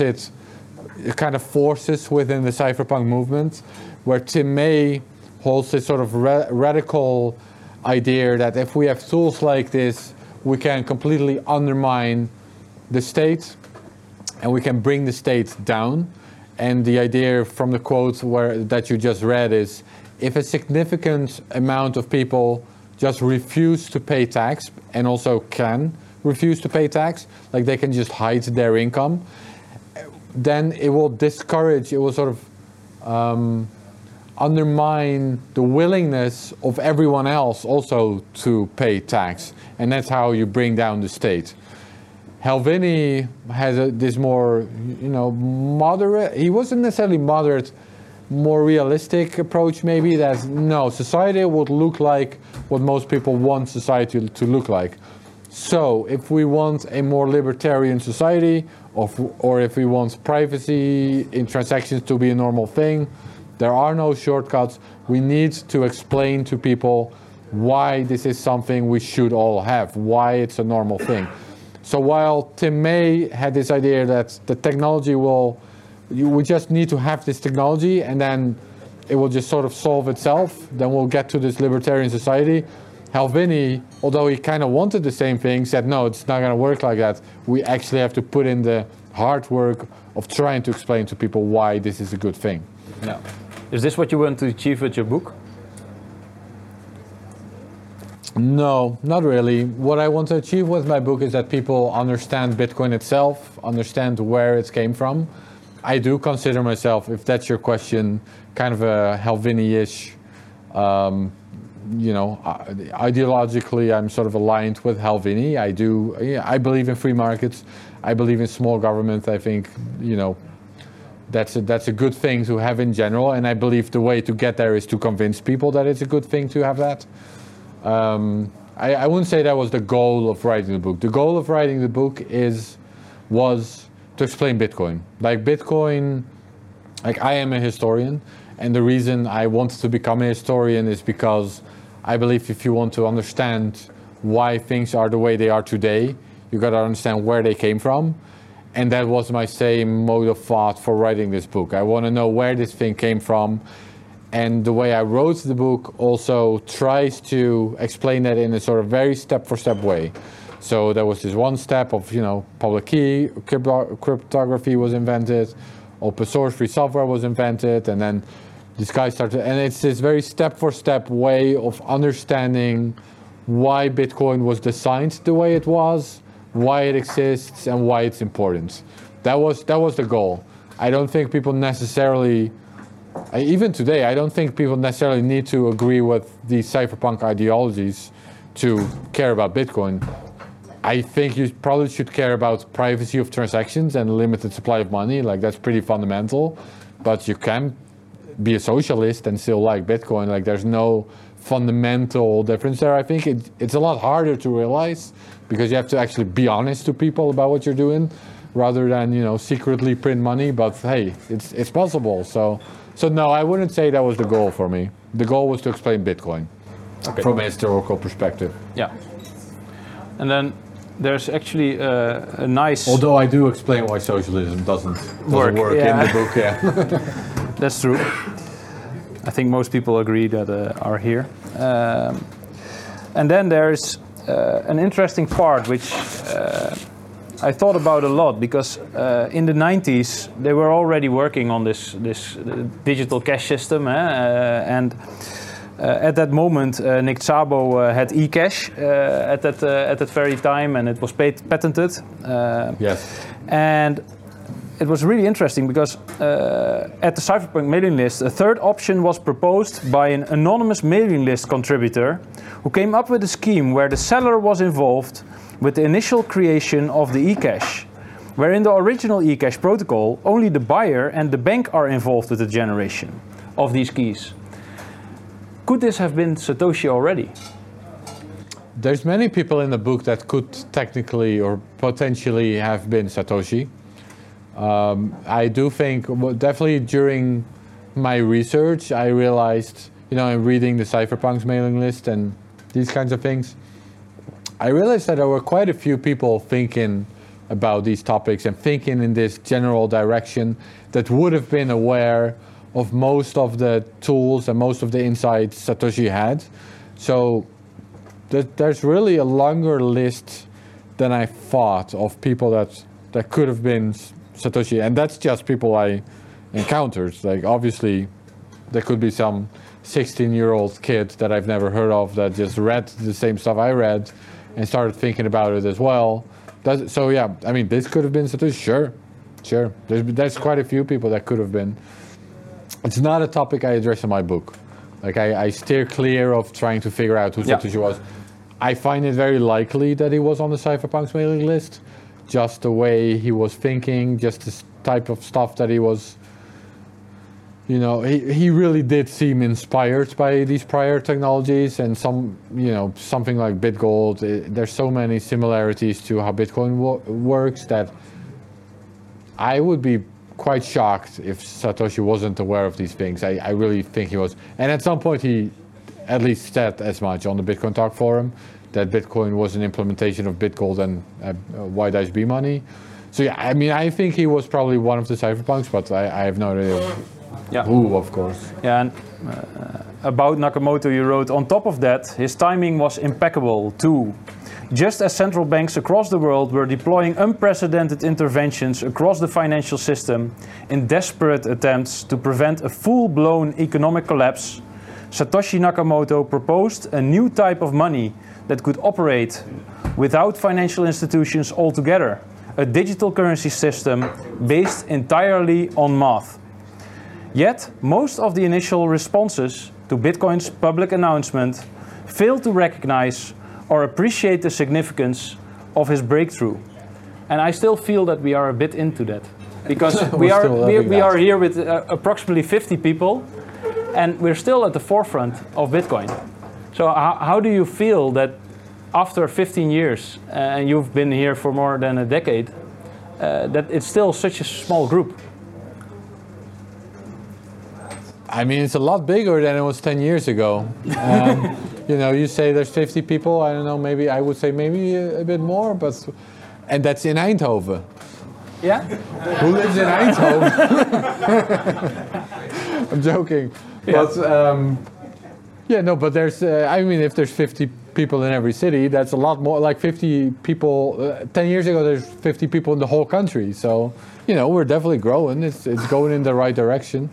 kind of forces within the cypherpunk movement, where Tim May holds this sort of radical idea that if we have tools like this, we can completely undermine the state and we can bring the state down. And the idea from the quote that you just read is, if a significant amount of people just refuse to pay tax and also can refuse to pay tax, like they can just hide their income, then it will discourage, it will sort of undermine the willingness of everyone else also to pay tax. And that's how you bring down the state. Hal Finney has this more, moderate, he wasn't necessarily moderate, more realistic approach maybe, that no, society would look like what most people want society to look like. So if we want a more libertarian society, or if we want privacy in transactions to be a normal thing, there are no shortcuts. We need to explain to people why this is something we should all have, why it's a normal thing. So while Tim May had this idea that the technology we just need to have this technology and then it will just sort of solve itself, then we'll get to this libertarian society. Hal Finney, although he kind of wanted the same thing, said no, it's not going to work like that. We actually have to put in the hard work of trying to explain to people why this is a good thing. Yeah. Is this what you want to achieve with your book? No, not really. What I want to achieve with my book is that people understand Bitcoin itself, understand where it came from. I do consider myself, if that's your question, kind of a Hal Finney-ish, ideologically I'm sort of aligned with Hal Finney. I believe in free markets. I believe in small government. I think, that's a good thing to have in general, and I believe the way to get there is to convince people that it's a good thing to have that. I wouldn't say that was the goal of writing the book. The goal of writing the book was to explain Bitcoin. I am a historian, and the reason I wanted to become a historian is because I believe if you want to understand why things are the way they are today, you got to understand where they came from. And that was my same mode of thought for writing this book. I want to know where this thing came from. And the way I wrote the book also tries to explain that in a sort of very step-for-step way. So there was this one step of, public key, cryptography was invented, open source free software was invented, and then this guy started, and it's this very step-for-step way of understanding why Bitcoin was designed the way it was, why it exists, and why it's important. That was the goal. I don't think people necessarily, even today, I don't think people necessarily need to agree with these cypherpunk ideologies to care about Bitcoin. I think you probably should care about privacy of transactions and limited supply of money. That's pretty fundamental. But you can be a socialist and still like Bitcoin. There's no fundamental difference there. I think it's a lot harder to realize because you have to actually be honest to people about what you're doing rather than, secretly print money. But hey, it's possible. So no, I wouldn't say that was the goal for me. The goal was to explain Bitcoin from a historical perspective. Yeah. And then there's actually a nice... Although I do explain why socialism doesn't work in the book, yeah. That's true. I think most people agree that are here. And then there's an interesting part which I thought about a lot because in the 90s they were already working on this digital cash system, and at that moment Nick Szabo had eCash at that very time, and it was patented. Yes. And it was really interesting because at the Cypherpunk mailing list, a third option was proposed by an anonymous mailing list contributor who came up with a scheme where the seller was involved with the initial creation of the eCash, where in the original eCash protocol, only the buyer and the bank are involved with the generation of these keys. Could this have been Satoshi already? There's many people in the book that could technically or potentially have been Satoshi. I do think, definitely during my research, I realized, in reading the Cypherpunks mailing list and these kinds of things, I realized that there were quite a few people thinking about these topics and thinking in this general direction that would have been aware of most of the tools and most of the insights Satoshi had. So there's really a longer list than I thought of people that could have been Satoshi, and that's just people I encountered. Obviously, there could be some 16-year-old kid that I've never heard of that just read the same stuff I read and started thinking about it as well. So yeah, I mean, this could have been Satoshi, sure. There's quite a few people that could have been. It's not a topic I address in my book. I steer clear of trying to figure out who Satoshi was. I find it very likely that he was on the Cypherpunks mailing list. Just the way he was thinking, just this type of stuff that he was he really did seem inspired by these prior technologies, and something like BitGold. There's so many similarities to how Bitcoin works that I would be quite shocked if Satoshi wasn't aware of these things. I really think he was. And at some point he at least said as much on the Bitcoin Talk forum, that Bitcoin was an implementation of BitGold and White Ice B money. So yeah, I mean, I think he was probably one of the cypherpunks, but I have no idea who, of course. Yeah, and about Nakamoto you wrote, on top of that, his timing was impeccable too. Just as central banks across the world were deploying unprecedented interventions across the financial system in desperate attempts to prevent a full-blown economic collapse, Satoshi Nakamoto proposed a new type of money that could operate without financial institutions altogether, a digital currency system based entirely on math. Yet, most of the initial responses to Bitcoin's public announcement failed to recognize or appreciate the significance of his breakthrough. And I still feel that we are a bit into that. Because we are here with approximately 50 people, and we're still at the forefront of Bitcoin. So how do you feel that after 15 years, and you've been here for more than a decade, that it's still such a small group? I mean, it's a lot bigger than it was 10 years ago. You say there's 50 people, I don't know, maybe I would say maybe a bit more, and that's in Eindhoven. Yeah? Who lives in Eindhoven? I'm joking. Yeah. But there's, if there's 50 people in every city, that's a lot more, like 50 people, 10 years ago there's 50 people in the whole country. So, we're definitely growing, it's going in the right direction.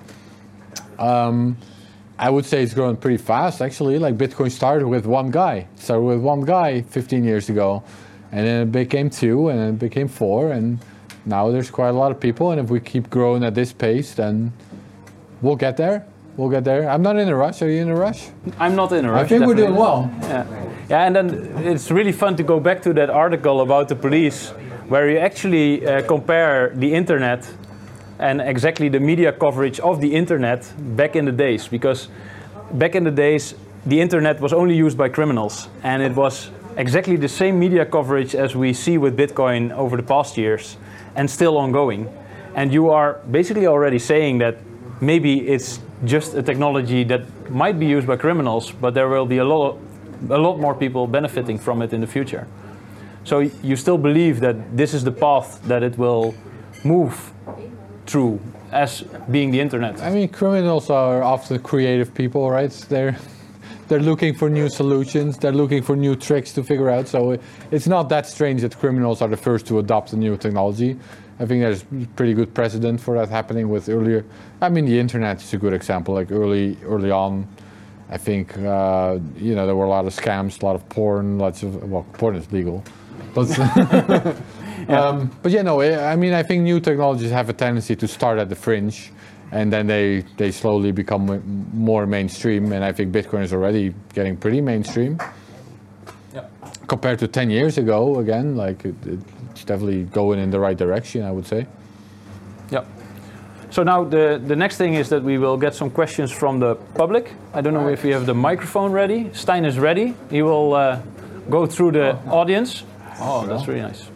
I would say it's growing pretty fast, actually. Like Bitcoin started with one guy. 15 years ago. And then it became 2, and then it became 4, and now there's quite a lot of people. And if we keep growing at this pace, then we'll get there. I'm not in a rush. Are you in a rush? I'm not in a rush. I think definitely. We're doing well. Yeah, and then it's really fun to go back to that article about the police, where you actually compare the internet and exactly the media coverage of the internet back in the days. Because back in the days, the internet was only used by criminals, and it was exactly the same media coverage as we see with Bitcoin over the past years, and still ongoing. And you are basically already saying that maybe it's just a technology that might be used by criminals, but there will be a lot more people benefiting from it in the future. So you still believe that this is the path that it will move through as being the internet? I mean, criminals are often creative people, right? They're looking for new solutions. They're looking for new tricks to figure out. So it's not that strange that criminals are the first to adopt a new technology. I think there's pretty good precedent for that happening with earlier. I mean, the internet is a good example. Like early on, I think there were a lot of scams, a lot of porn, porn is legal, but. I think new technologies have a tendency to start at the fringe, and then they slowly become more mainstream. And I think Bitcoin is already getting pretty mainstream. Yeah. Compared to 10 years ago, again, it's definitely going in the right direction, I would say. Yeah. So now the next thing is that we will get some questions from the public. I don't know if we have the microphone ready. Stijn is ready. He will go through the audience. Oh, that's really nice.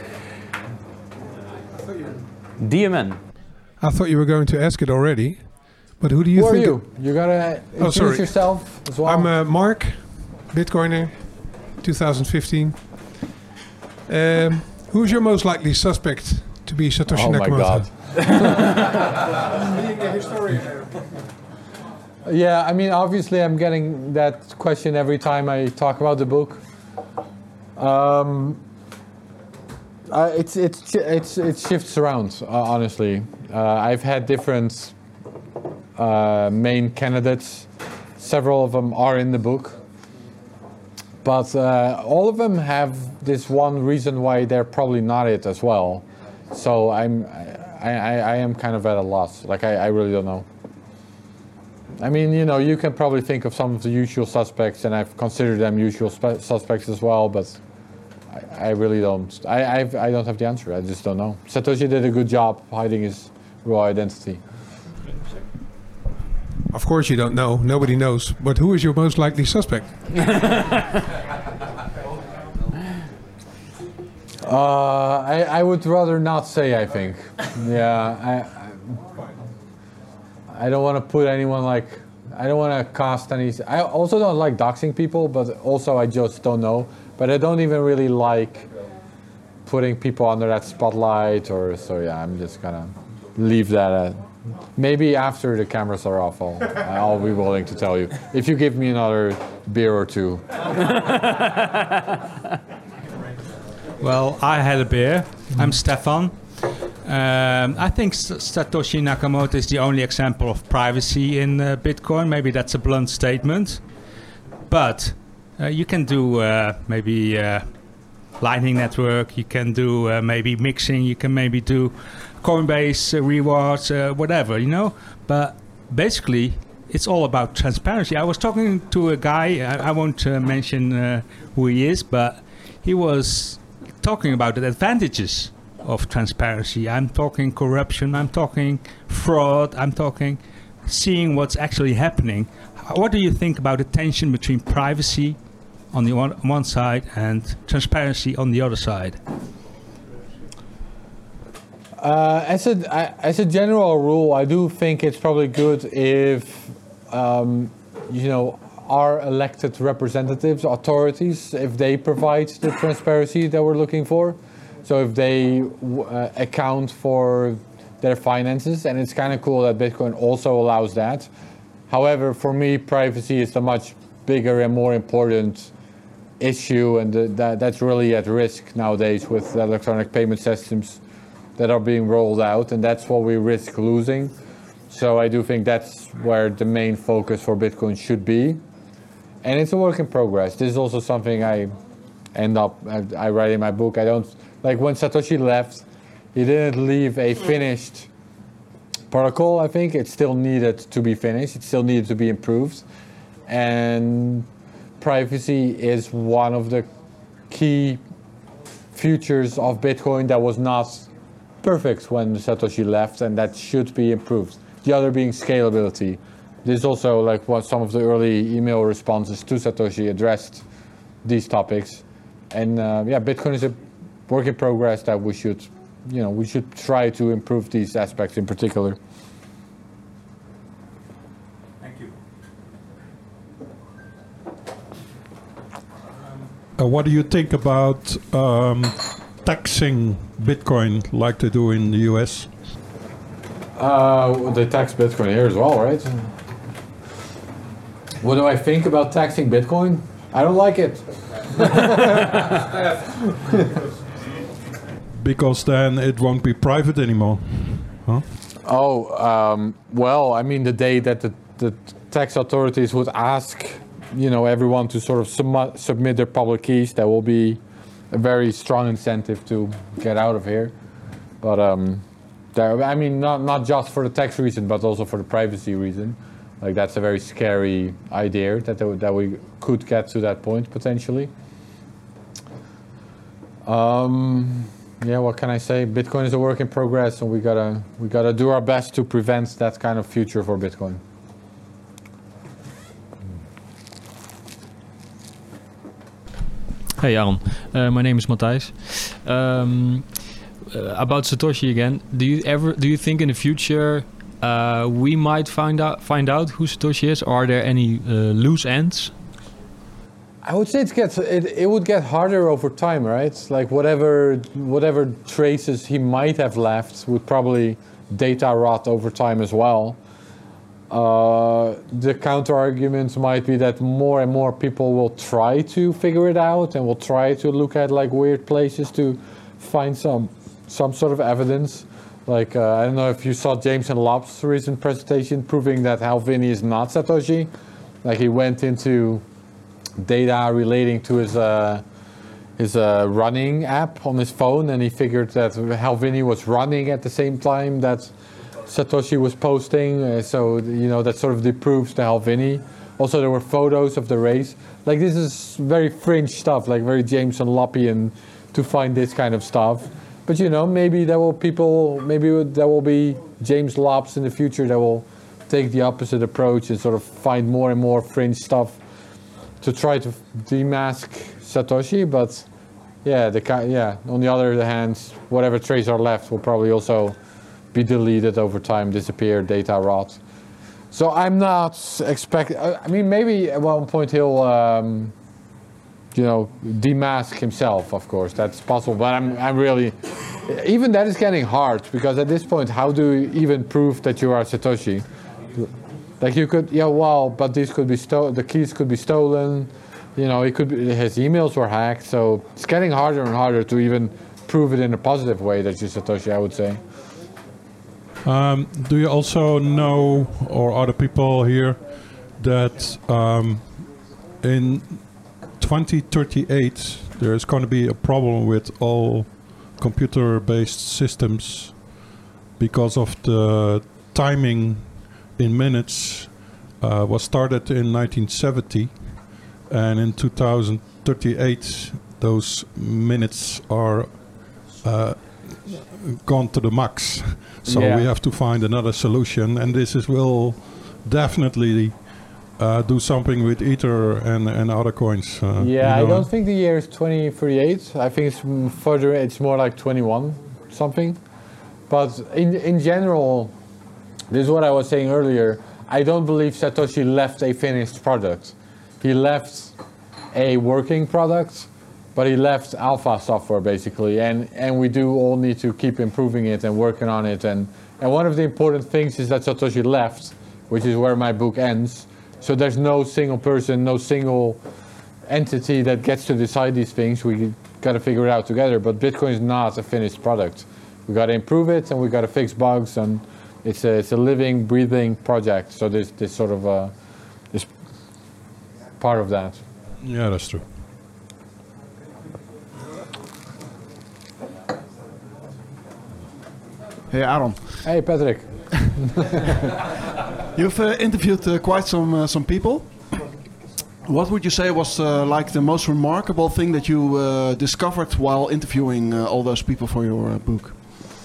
DMN. I thought you were going to ask it already, but who do you think? Who are you? You gotta introduce yourself as well. I'm Mark, Bitcoiner, 2015. Who's your most likely suspect to be Satoshi Nakamoto? Oh my God. Being a historian. Yeah, I mean, obviously I'm getting that question every time I talk about the book. It shifts around, honestly. I've had different main candidates. Several of them are in the book. But all of them have this one reason why they're probably not it as well. So I am kind of at a loss. I really don't know. I mean, you can probably think of some of the usual suspects, and I've considered them usual suspects as well, but I really don't. I don't have the answer. I just don't know. Satoshi did a good job hiding his raw identity. Of course you don't know. Nobody knows. But who is your most likely suspect? I would rather not say, I think. Yeah, I don't want to put anyone like, I don't want to cast any, I also don't like doxing people, but also I just don't know. But I don't even really like putting people under that spotlight or, so yeah, I'm just gonna leave that at, maybe after the cameras are off, I'll be willing to tell you. If you give me another beer or two. Well, I had a beer. I'm Stefan. I think Satoshi Nakamoto is the only example of privacy in Bitcoin. Maybe that's a blunt statement. But you can do maybe Lightning Network, you can do maybe mixing, you can maybe do Coinbase rewards, whatever, you know. But basically, it's all about transparency. I was talking to a guy, I won't mention who he is, but he was talking about the advantages of transparency. I'm talking corruption, I'm talking fraud, I'm talking seeing what's actually happening. What do you think about the tension between privacy on the one side and transparency on the other side? As a general rule, I do think it's probably good if you know, our elected representatives, authorities, if they provide the transparency that we're looking for. So if they account for their finances, and it's kind of cool that Bitcoin also allows that. However, for me, privacy is a much bigger and more important issue, and that's really at risk nowadays with electronic payment systems that are being rolled out, and that's what we risk losing. So I do think that's where the main focus for Bitcoin should be. And it's a work in progress. This is also something I write in my book. I don't, like when Satoshi left, he didn't leave a finished protocol, I think. It still needed to be finished. It still needed to be improved. And privacy is one of the key features of Bitcoin that was not perfect when Satoshi left, and that should be improved. The other being scalability. This is also like what some of the early email responses to Satoshi addressed these topics. And yeah, Bitcoin is a work in progress that we should, you know, we should try to improve these aspects in particular. Thank you. What do you think about taxing Bitcoin like they do in the US? They tax Bitcoin here as well, right? What do I think about taxing Bitcoin? I don't like it. Because then it won't be private anymore. Huh? Oh, well, I mean, the day that the tax authorities would ask, you know, everyone to sort of submit their public keys, that will be a very strong incentive to get out of here. But I mean, not just for the tax reason, but also for the privacy reason. Like, that's a very scary idea that we could get to that point potentially. Yeah, what can I say? Bitcoin is a work in progress, and we gotta do our best to prevent that kind of future for Bitcoin. Hey Aaron, my name is Matthijs. About Satoshi again, do you think in the future we might find out who Satoshi is, or are there any loose ends? I would say it would get harder over time, right? Like whatever traces he might have left would probably data rot over time as well. The counter argument might be that more and more people will try to figure it out and will try to look at like weird places to find some sort of evidence. Like I don't know if you saw Jameson Lopp's recent presentation proving that Hal Finney is not Satoshi. Like he went into data relating to his running app on his phone, and he figured that Hal Finney was running at the same time that Satoshi was posting. So you know that sort of proves to Hal Finney. Also, there were photos of the race. Like this is very fringe stuff, like very Jameson Loppian to find this kind of stuff. But you know, maybe there will be James Lopps in the future that will take the opposite approach and sort of find more and more fringe stuff to try to demask Satoshi. But yeah, on the other hand, whatever traces are left will probably also be deleted over time, disappear, data rot. So I'm not expecting. I mean, maybe at one point he'll, demask himself. Of course, that's possible. But I'm really, even that is getting hard, because at this point, how do you even prove that you are Satoshi? Like you could, but these could be the keys could be stolen. It could be, his emails were hacked. So it's getting harder and harder to even prove it in a positive way that you're Satoshi, I would say. Do you also know, or other people here, that in 2038 there is going to be a problem with all computer-based systems because of the timing in minutes was started in 1970, and in 2038 those minutes are gone to the max. So we have to find another solution, and will definitely do something with Ether and other coins. I don't think the year is 2038. I think it's further. It's more like 21 something. But in general, this is what I was saying earlier. I don't believe Satoshi left a finished product. He left a working product, but he left alpha software basically, and we do all need to keep improving it and working on it. And one of the important things is that Satoshi left, which is where my book ends. So there's no single person, no single entity that gets to decide these things. We got to figure it out together. But Bitcoin is not a finished product. We got to improve it, and we got to fix bugs, and it's a living, breathing project. So this sort of is part of that. Yeah, that's true. Hey, Aaron. Hey, Patrick. You've interviewed quite some people. What would you say was like the most remarkable thing that you discovered while interviewing all those people for your book?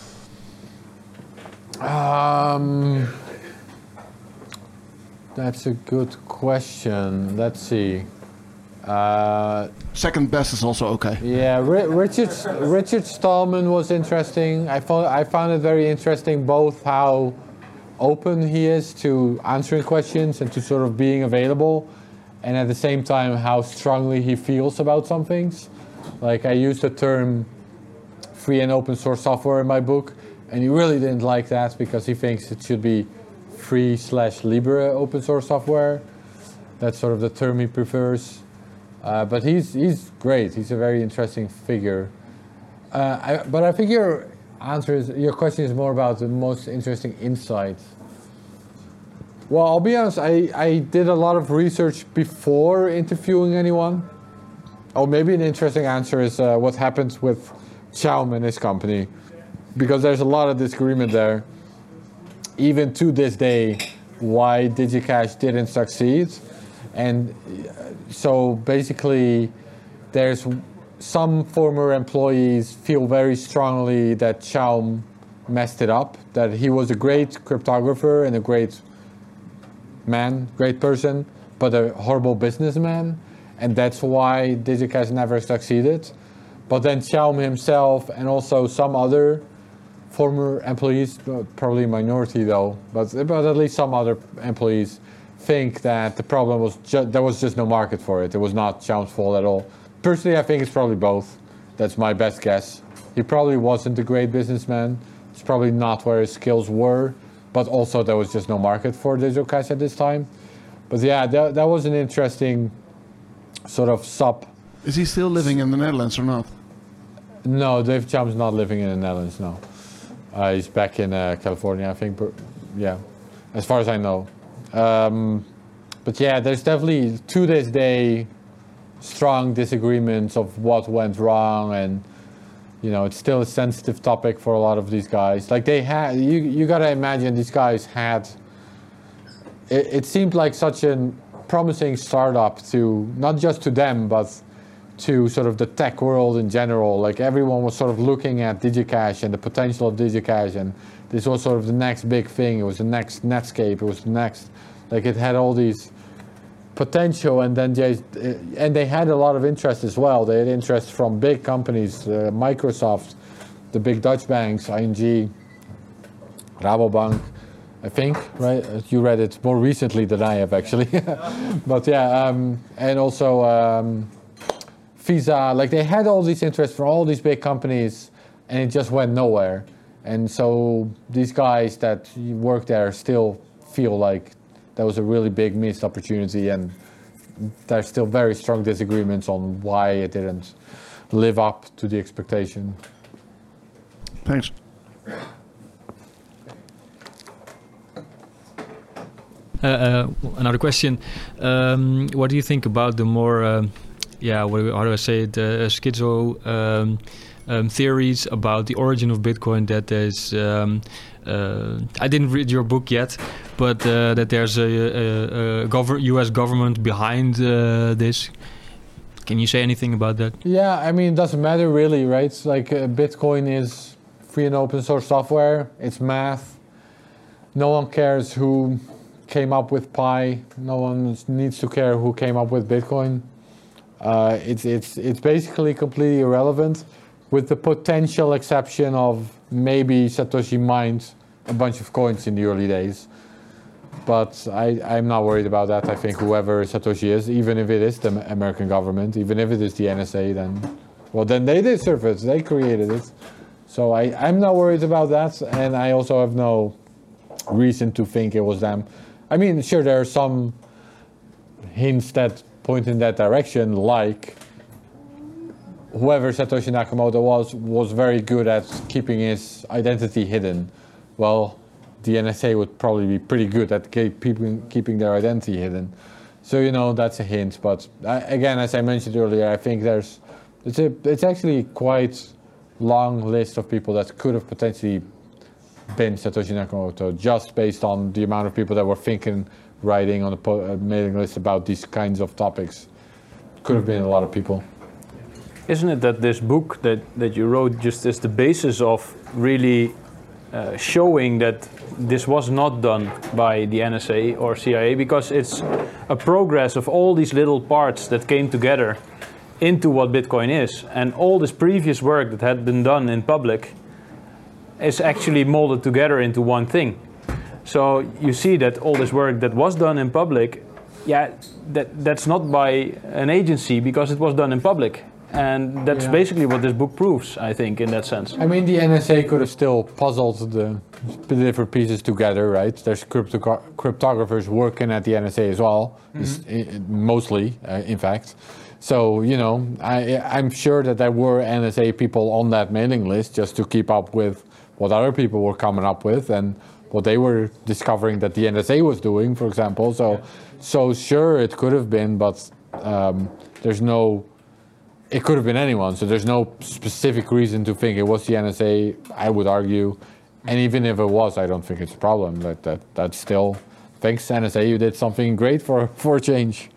That's a good question. Let's see. Second best is also okay. Yeah, Richard Stallman was interesting. I found it very interesting, both how open he is to answering questions and to sort of being available, and at the same time how strongly he feels about some things. Like, I used the term free and open source software in my book, and he really didn't like that because he thinks it should be free/libre open source software. That's sort of the term he prefers. But he's great. He's a very interesting figure. But I think your question is more about the most interesting insight. Well, I'll be honest. I did a lot of research before interviewing anyone. Oh, maybe an interesting answer is what happened with Chaum and his company, because there's a lot of disagreement there. Even to this day, why DigiCash didn't succeed. And so basically, there's some former employees feel very strongly that Chaum messed it up, that he was a great cryptographer and a great person, but a horrible businessman. And that's why DigiCash never succeeded. But then Chaum himself and also some other former employees, probably a minority though, but at least some other employees, think that the problem was there was just no market for it. It was not Chaum's fault at all. Personally, I think it's probably both. That's my best guess. He probably wasn't a great businessman. It's probably not where his skills were, but also there was just no market for DigiCash at this time. But yeah, that was an interesting sort of sub. Is he still living in the Netherlands or not? No, Dave Chaum's not living in the Netherlands, no. He's back in California, I think. Yeah, as far as I know. But yeah, there's definitely, to this day, strong disagreements of what went wrong, and it's still a sensitive topic for a lot of these guys. Like, they had, you gotta imagine these guys had, it seemed like such a promising startup to, not just to them, but to sort of the tech world in general. Like everyone was sort of looking at DigiCash and the potential of DigiCash, and this was sort of the next big thing. It was the next Netscape. It was the next, like it had all these potential, and then they had a lot of interest as well. They had interest from big companies, Microsoft, the big Dutch banks, ING, Rabobank, I think, right? You read it more recently than I have, actually. But yeah, and also Visa. Like they had all these interests from all these big companies, and it just went nowhere. And so these guys that work there still feel like that was a really big missed opportunity, and there's still very strong disagreements on why it didn't live up to the expectation. Thanks. Another question. What do you think about the more, how do I say it, schizo theories about the origin of Bitcoin? That there's, I didn't read your book yet, but that there's a U.S. government behind this. Can you say anything about that? Yeah, I mean, it doesn't matter really, right? It's like Bitcoin is free and open source software. It's math. No one cares who came up with Pi. No one needs to care who came up with Bitcoin. It's basically completely irrelevant, with the potential exception of maybe Satoshi mined a bunch of coins in the early days. But I'm not worried about that. I think whoever Satoshi is, even if it is the American government, even if it is the NSA, then they deserve it. They created it. So I'm not worried about that, and I also have no reason to think it was them. I mean, sure, there are some hints that point in that direction, like whoever Satoshi Nakamoto was very good at keeping his identity hidden. Well, the NSA would probably be pretty good at keeping their identity hidden. So, you know, that's a hint. But again, as I mentioned earlier, I think it's actually quite long list of people that could have potentially been Satoshi Nakamoto, just based on the amount of people that were writing on the mailing list about these kinds of topics. Could have been a lot of people. Isn't it that this book that you wrote just is the basis of really showing that this was not done by the NSA or CIA, because it's a progress of all these little parts that came together into what Bitcoin is, and all this previous work that had been done in public is actually molded together into one thing. So you see that all this work that was done in public, that's not by an agency, because it was done in public. And that's basically what this book proves, I think, in that sense. I mean, the NSA could have still puzzled the different pieces together, right? There's cryptographers working at the NSA as well, mostly, in fact. So, you know, I'm sure that there were NSA people on that mailing list just to keep up with what other people were coming up with and what they were discovering that the NSA was doing, for example. So sure, it could have been, but it could have been anyone, so there's no specific reason to think it was the NSA, I would argue. And even if it was, I don't think it's a problem. That's still, thanks NSA, you did something great for a change.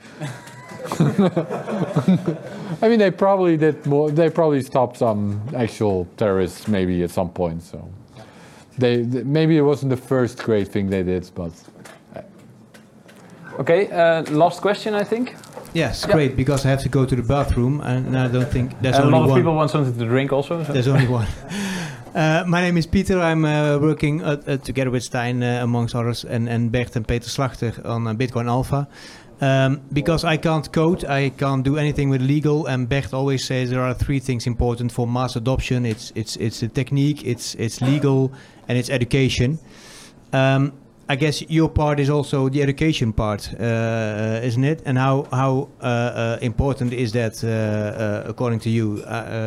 I mean, they probably did more. They probably stopped some actual terrorists maybe at some point. So maybe it wasn't the first great thing they did, but. Okay, last question, I think. Yes, great, because I have to go to the bathroom, and I don't think there's only one. A lot of people want something to drink also. So. There's only one. My name is Peter. I'm working together with Stein, amongst others, and Bert and Peter Slachter on Bitcoin Alpha. Because I can't code, I can't do anything with legal, and Bert always says there are three things important for mass adoption. It's the technique, it's legal, and it's education. I guess your part is also the education part, isn't it? And how important is that according to you?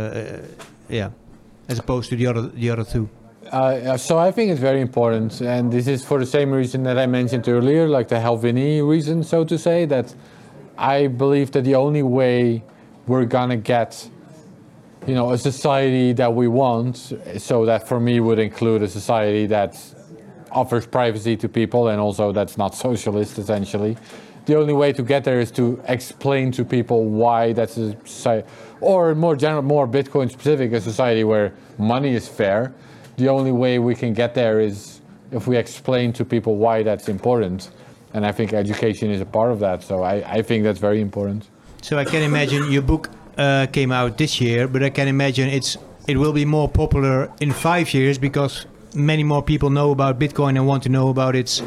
As opposed to the other two. So I think it's very important, and this is for the same reason that I mentioned earlier, like the Helvini reason, so to say, that I believe that the only way we're gonna get, you know, a society that we want, so that for me would include a society that offers privacy to people and also that's not socialist essentially, the only way to get there is to explain to people why that's a society, or more general, more Bitcoin specific, a society where money is fair. The only way we can get there is if we explain to people why that's important. And I think education is a part of that. So I think that's very important. So I can imagine your book came out this year, but I can imagine it will be more popular in 5 years because many more people know about Bitcoin and want to know about its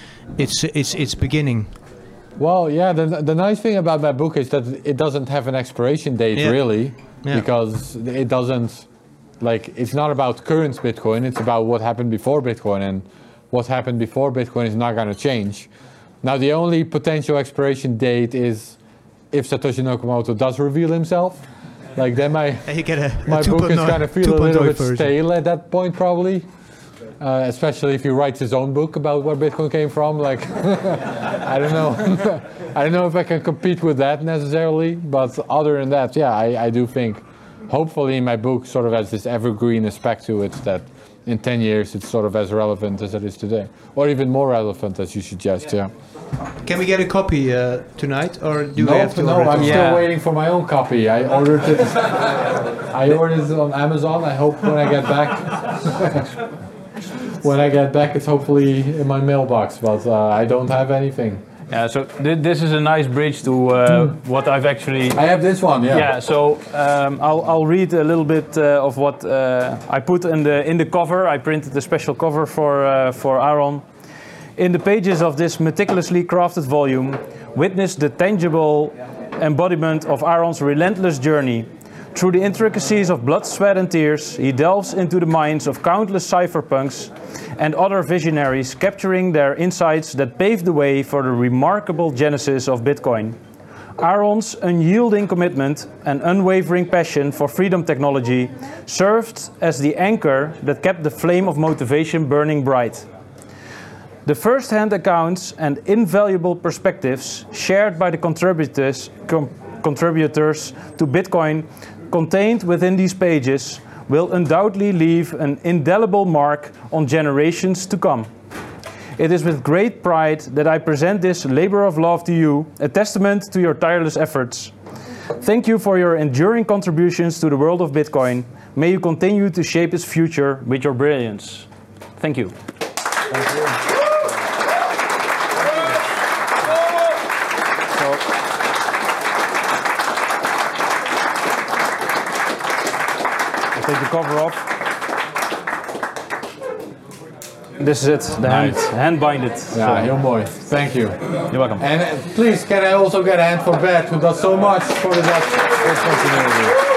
beginning. Well, yeah, the nice thing about my book is that it doesn't have an expiration date, really, because it doesn't, like, it's not about current Bitcoin, it's about what happened before Bitcoin, and what happened before Bitcoin is not going to change. Now, the only potential expiration date is if Satoshi Nakamoto does reveal himself. Like, then my book is going to feel a little bit stale at that point, probably. Especially if he writes his own book about where Bitcoin came from. Like, I don't know. I don't know if I can compete with that necessarily. But other than that, yeah, I do think, hopefully my book sort of has this evergreen aspect to it that in 10 years it's sort of as relevant as it is today. Or even more relevant, as you suggest, yeah. Can we get a copy tonight, or do we have to? No, I'm still waiting for my own copy. I ordered it. I ordered it on Amazon. I hope when I get back... When I get back, it's hopefully in my mailbox, but I don't have anything. Yeah, so this is a nice bridge to what I've actually... I have this one, yeah. Yeah, so I'll read a little bit of what I put in the cover. I printed a special cover for Aaron. In the pages of this meticulously crafted volume, witness the tangible embodiment of Aaron's relentless journey. Through the intricacies of blood, sweat and tears, he delves into the minds of countless cypherpunks and other visionaries, capturing their insights that paved the way for the remarkable genesis of Bitcoin. Aaron's unyielding commitment and unwavering passion for freedom technology served as the anchor that kept the flame of motivation burning bright. The first-hand accounts and invaluable perspectives shared by the contributors to Bitcoin contained within these pages will undoubtedly leave an indelible mark on generations to come. It is with great pride that I present this labor of love to you, a testament to your tireless efforts. Thank you for your enduring contributions to the world of Bitcoin. May you continue to shape its future with your brilliance. Thank you. Thank you. Take the cover off. This is it, the hand binded. Yeah, heel mooi. Thank you. You're welcome. And please, can I also get a hand for Bert, who does so much for the Dutch community?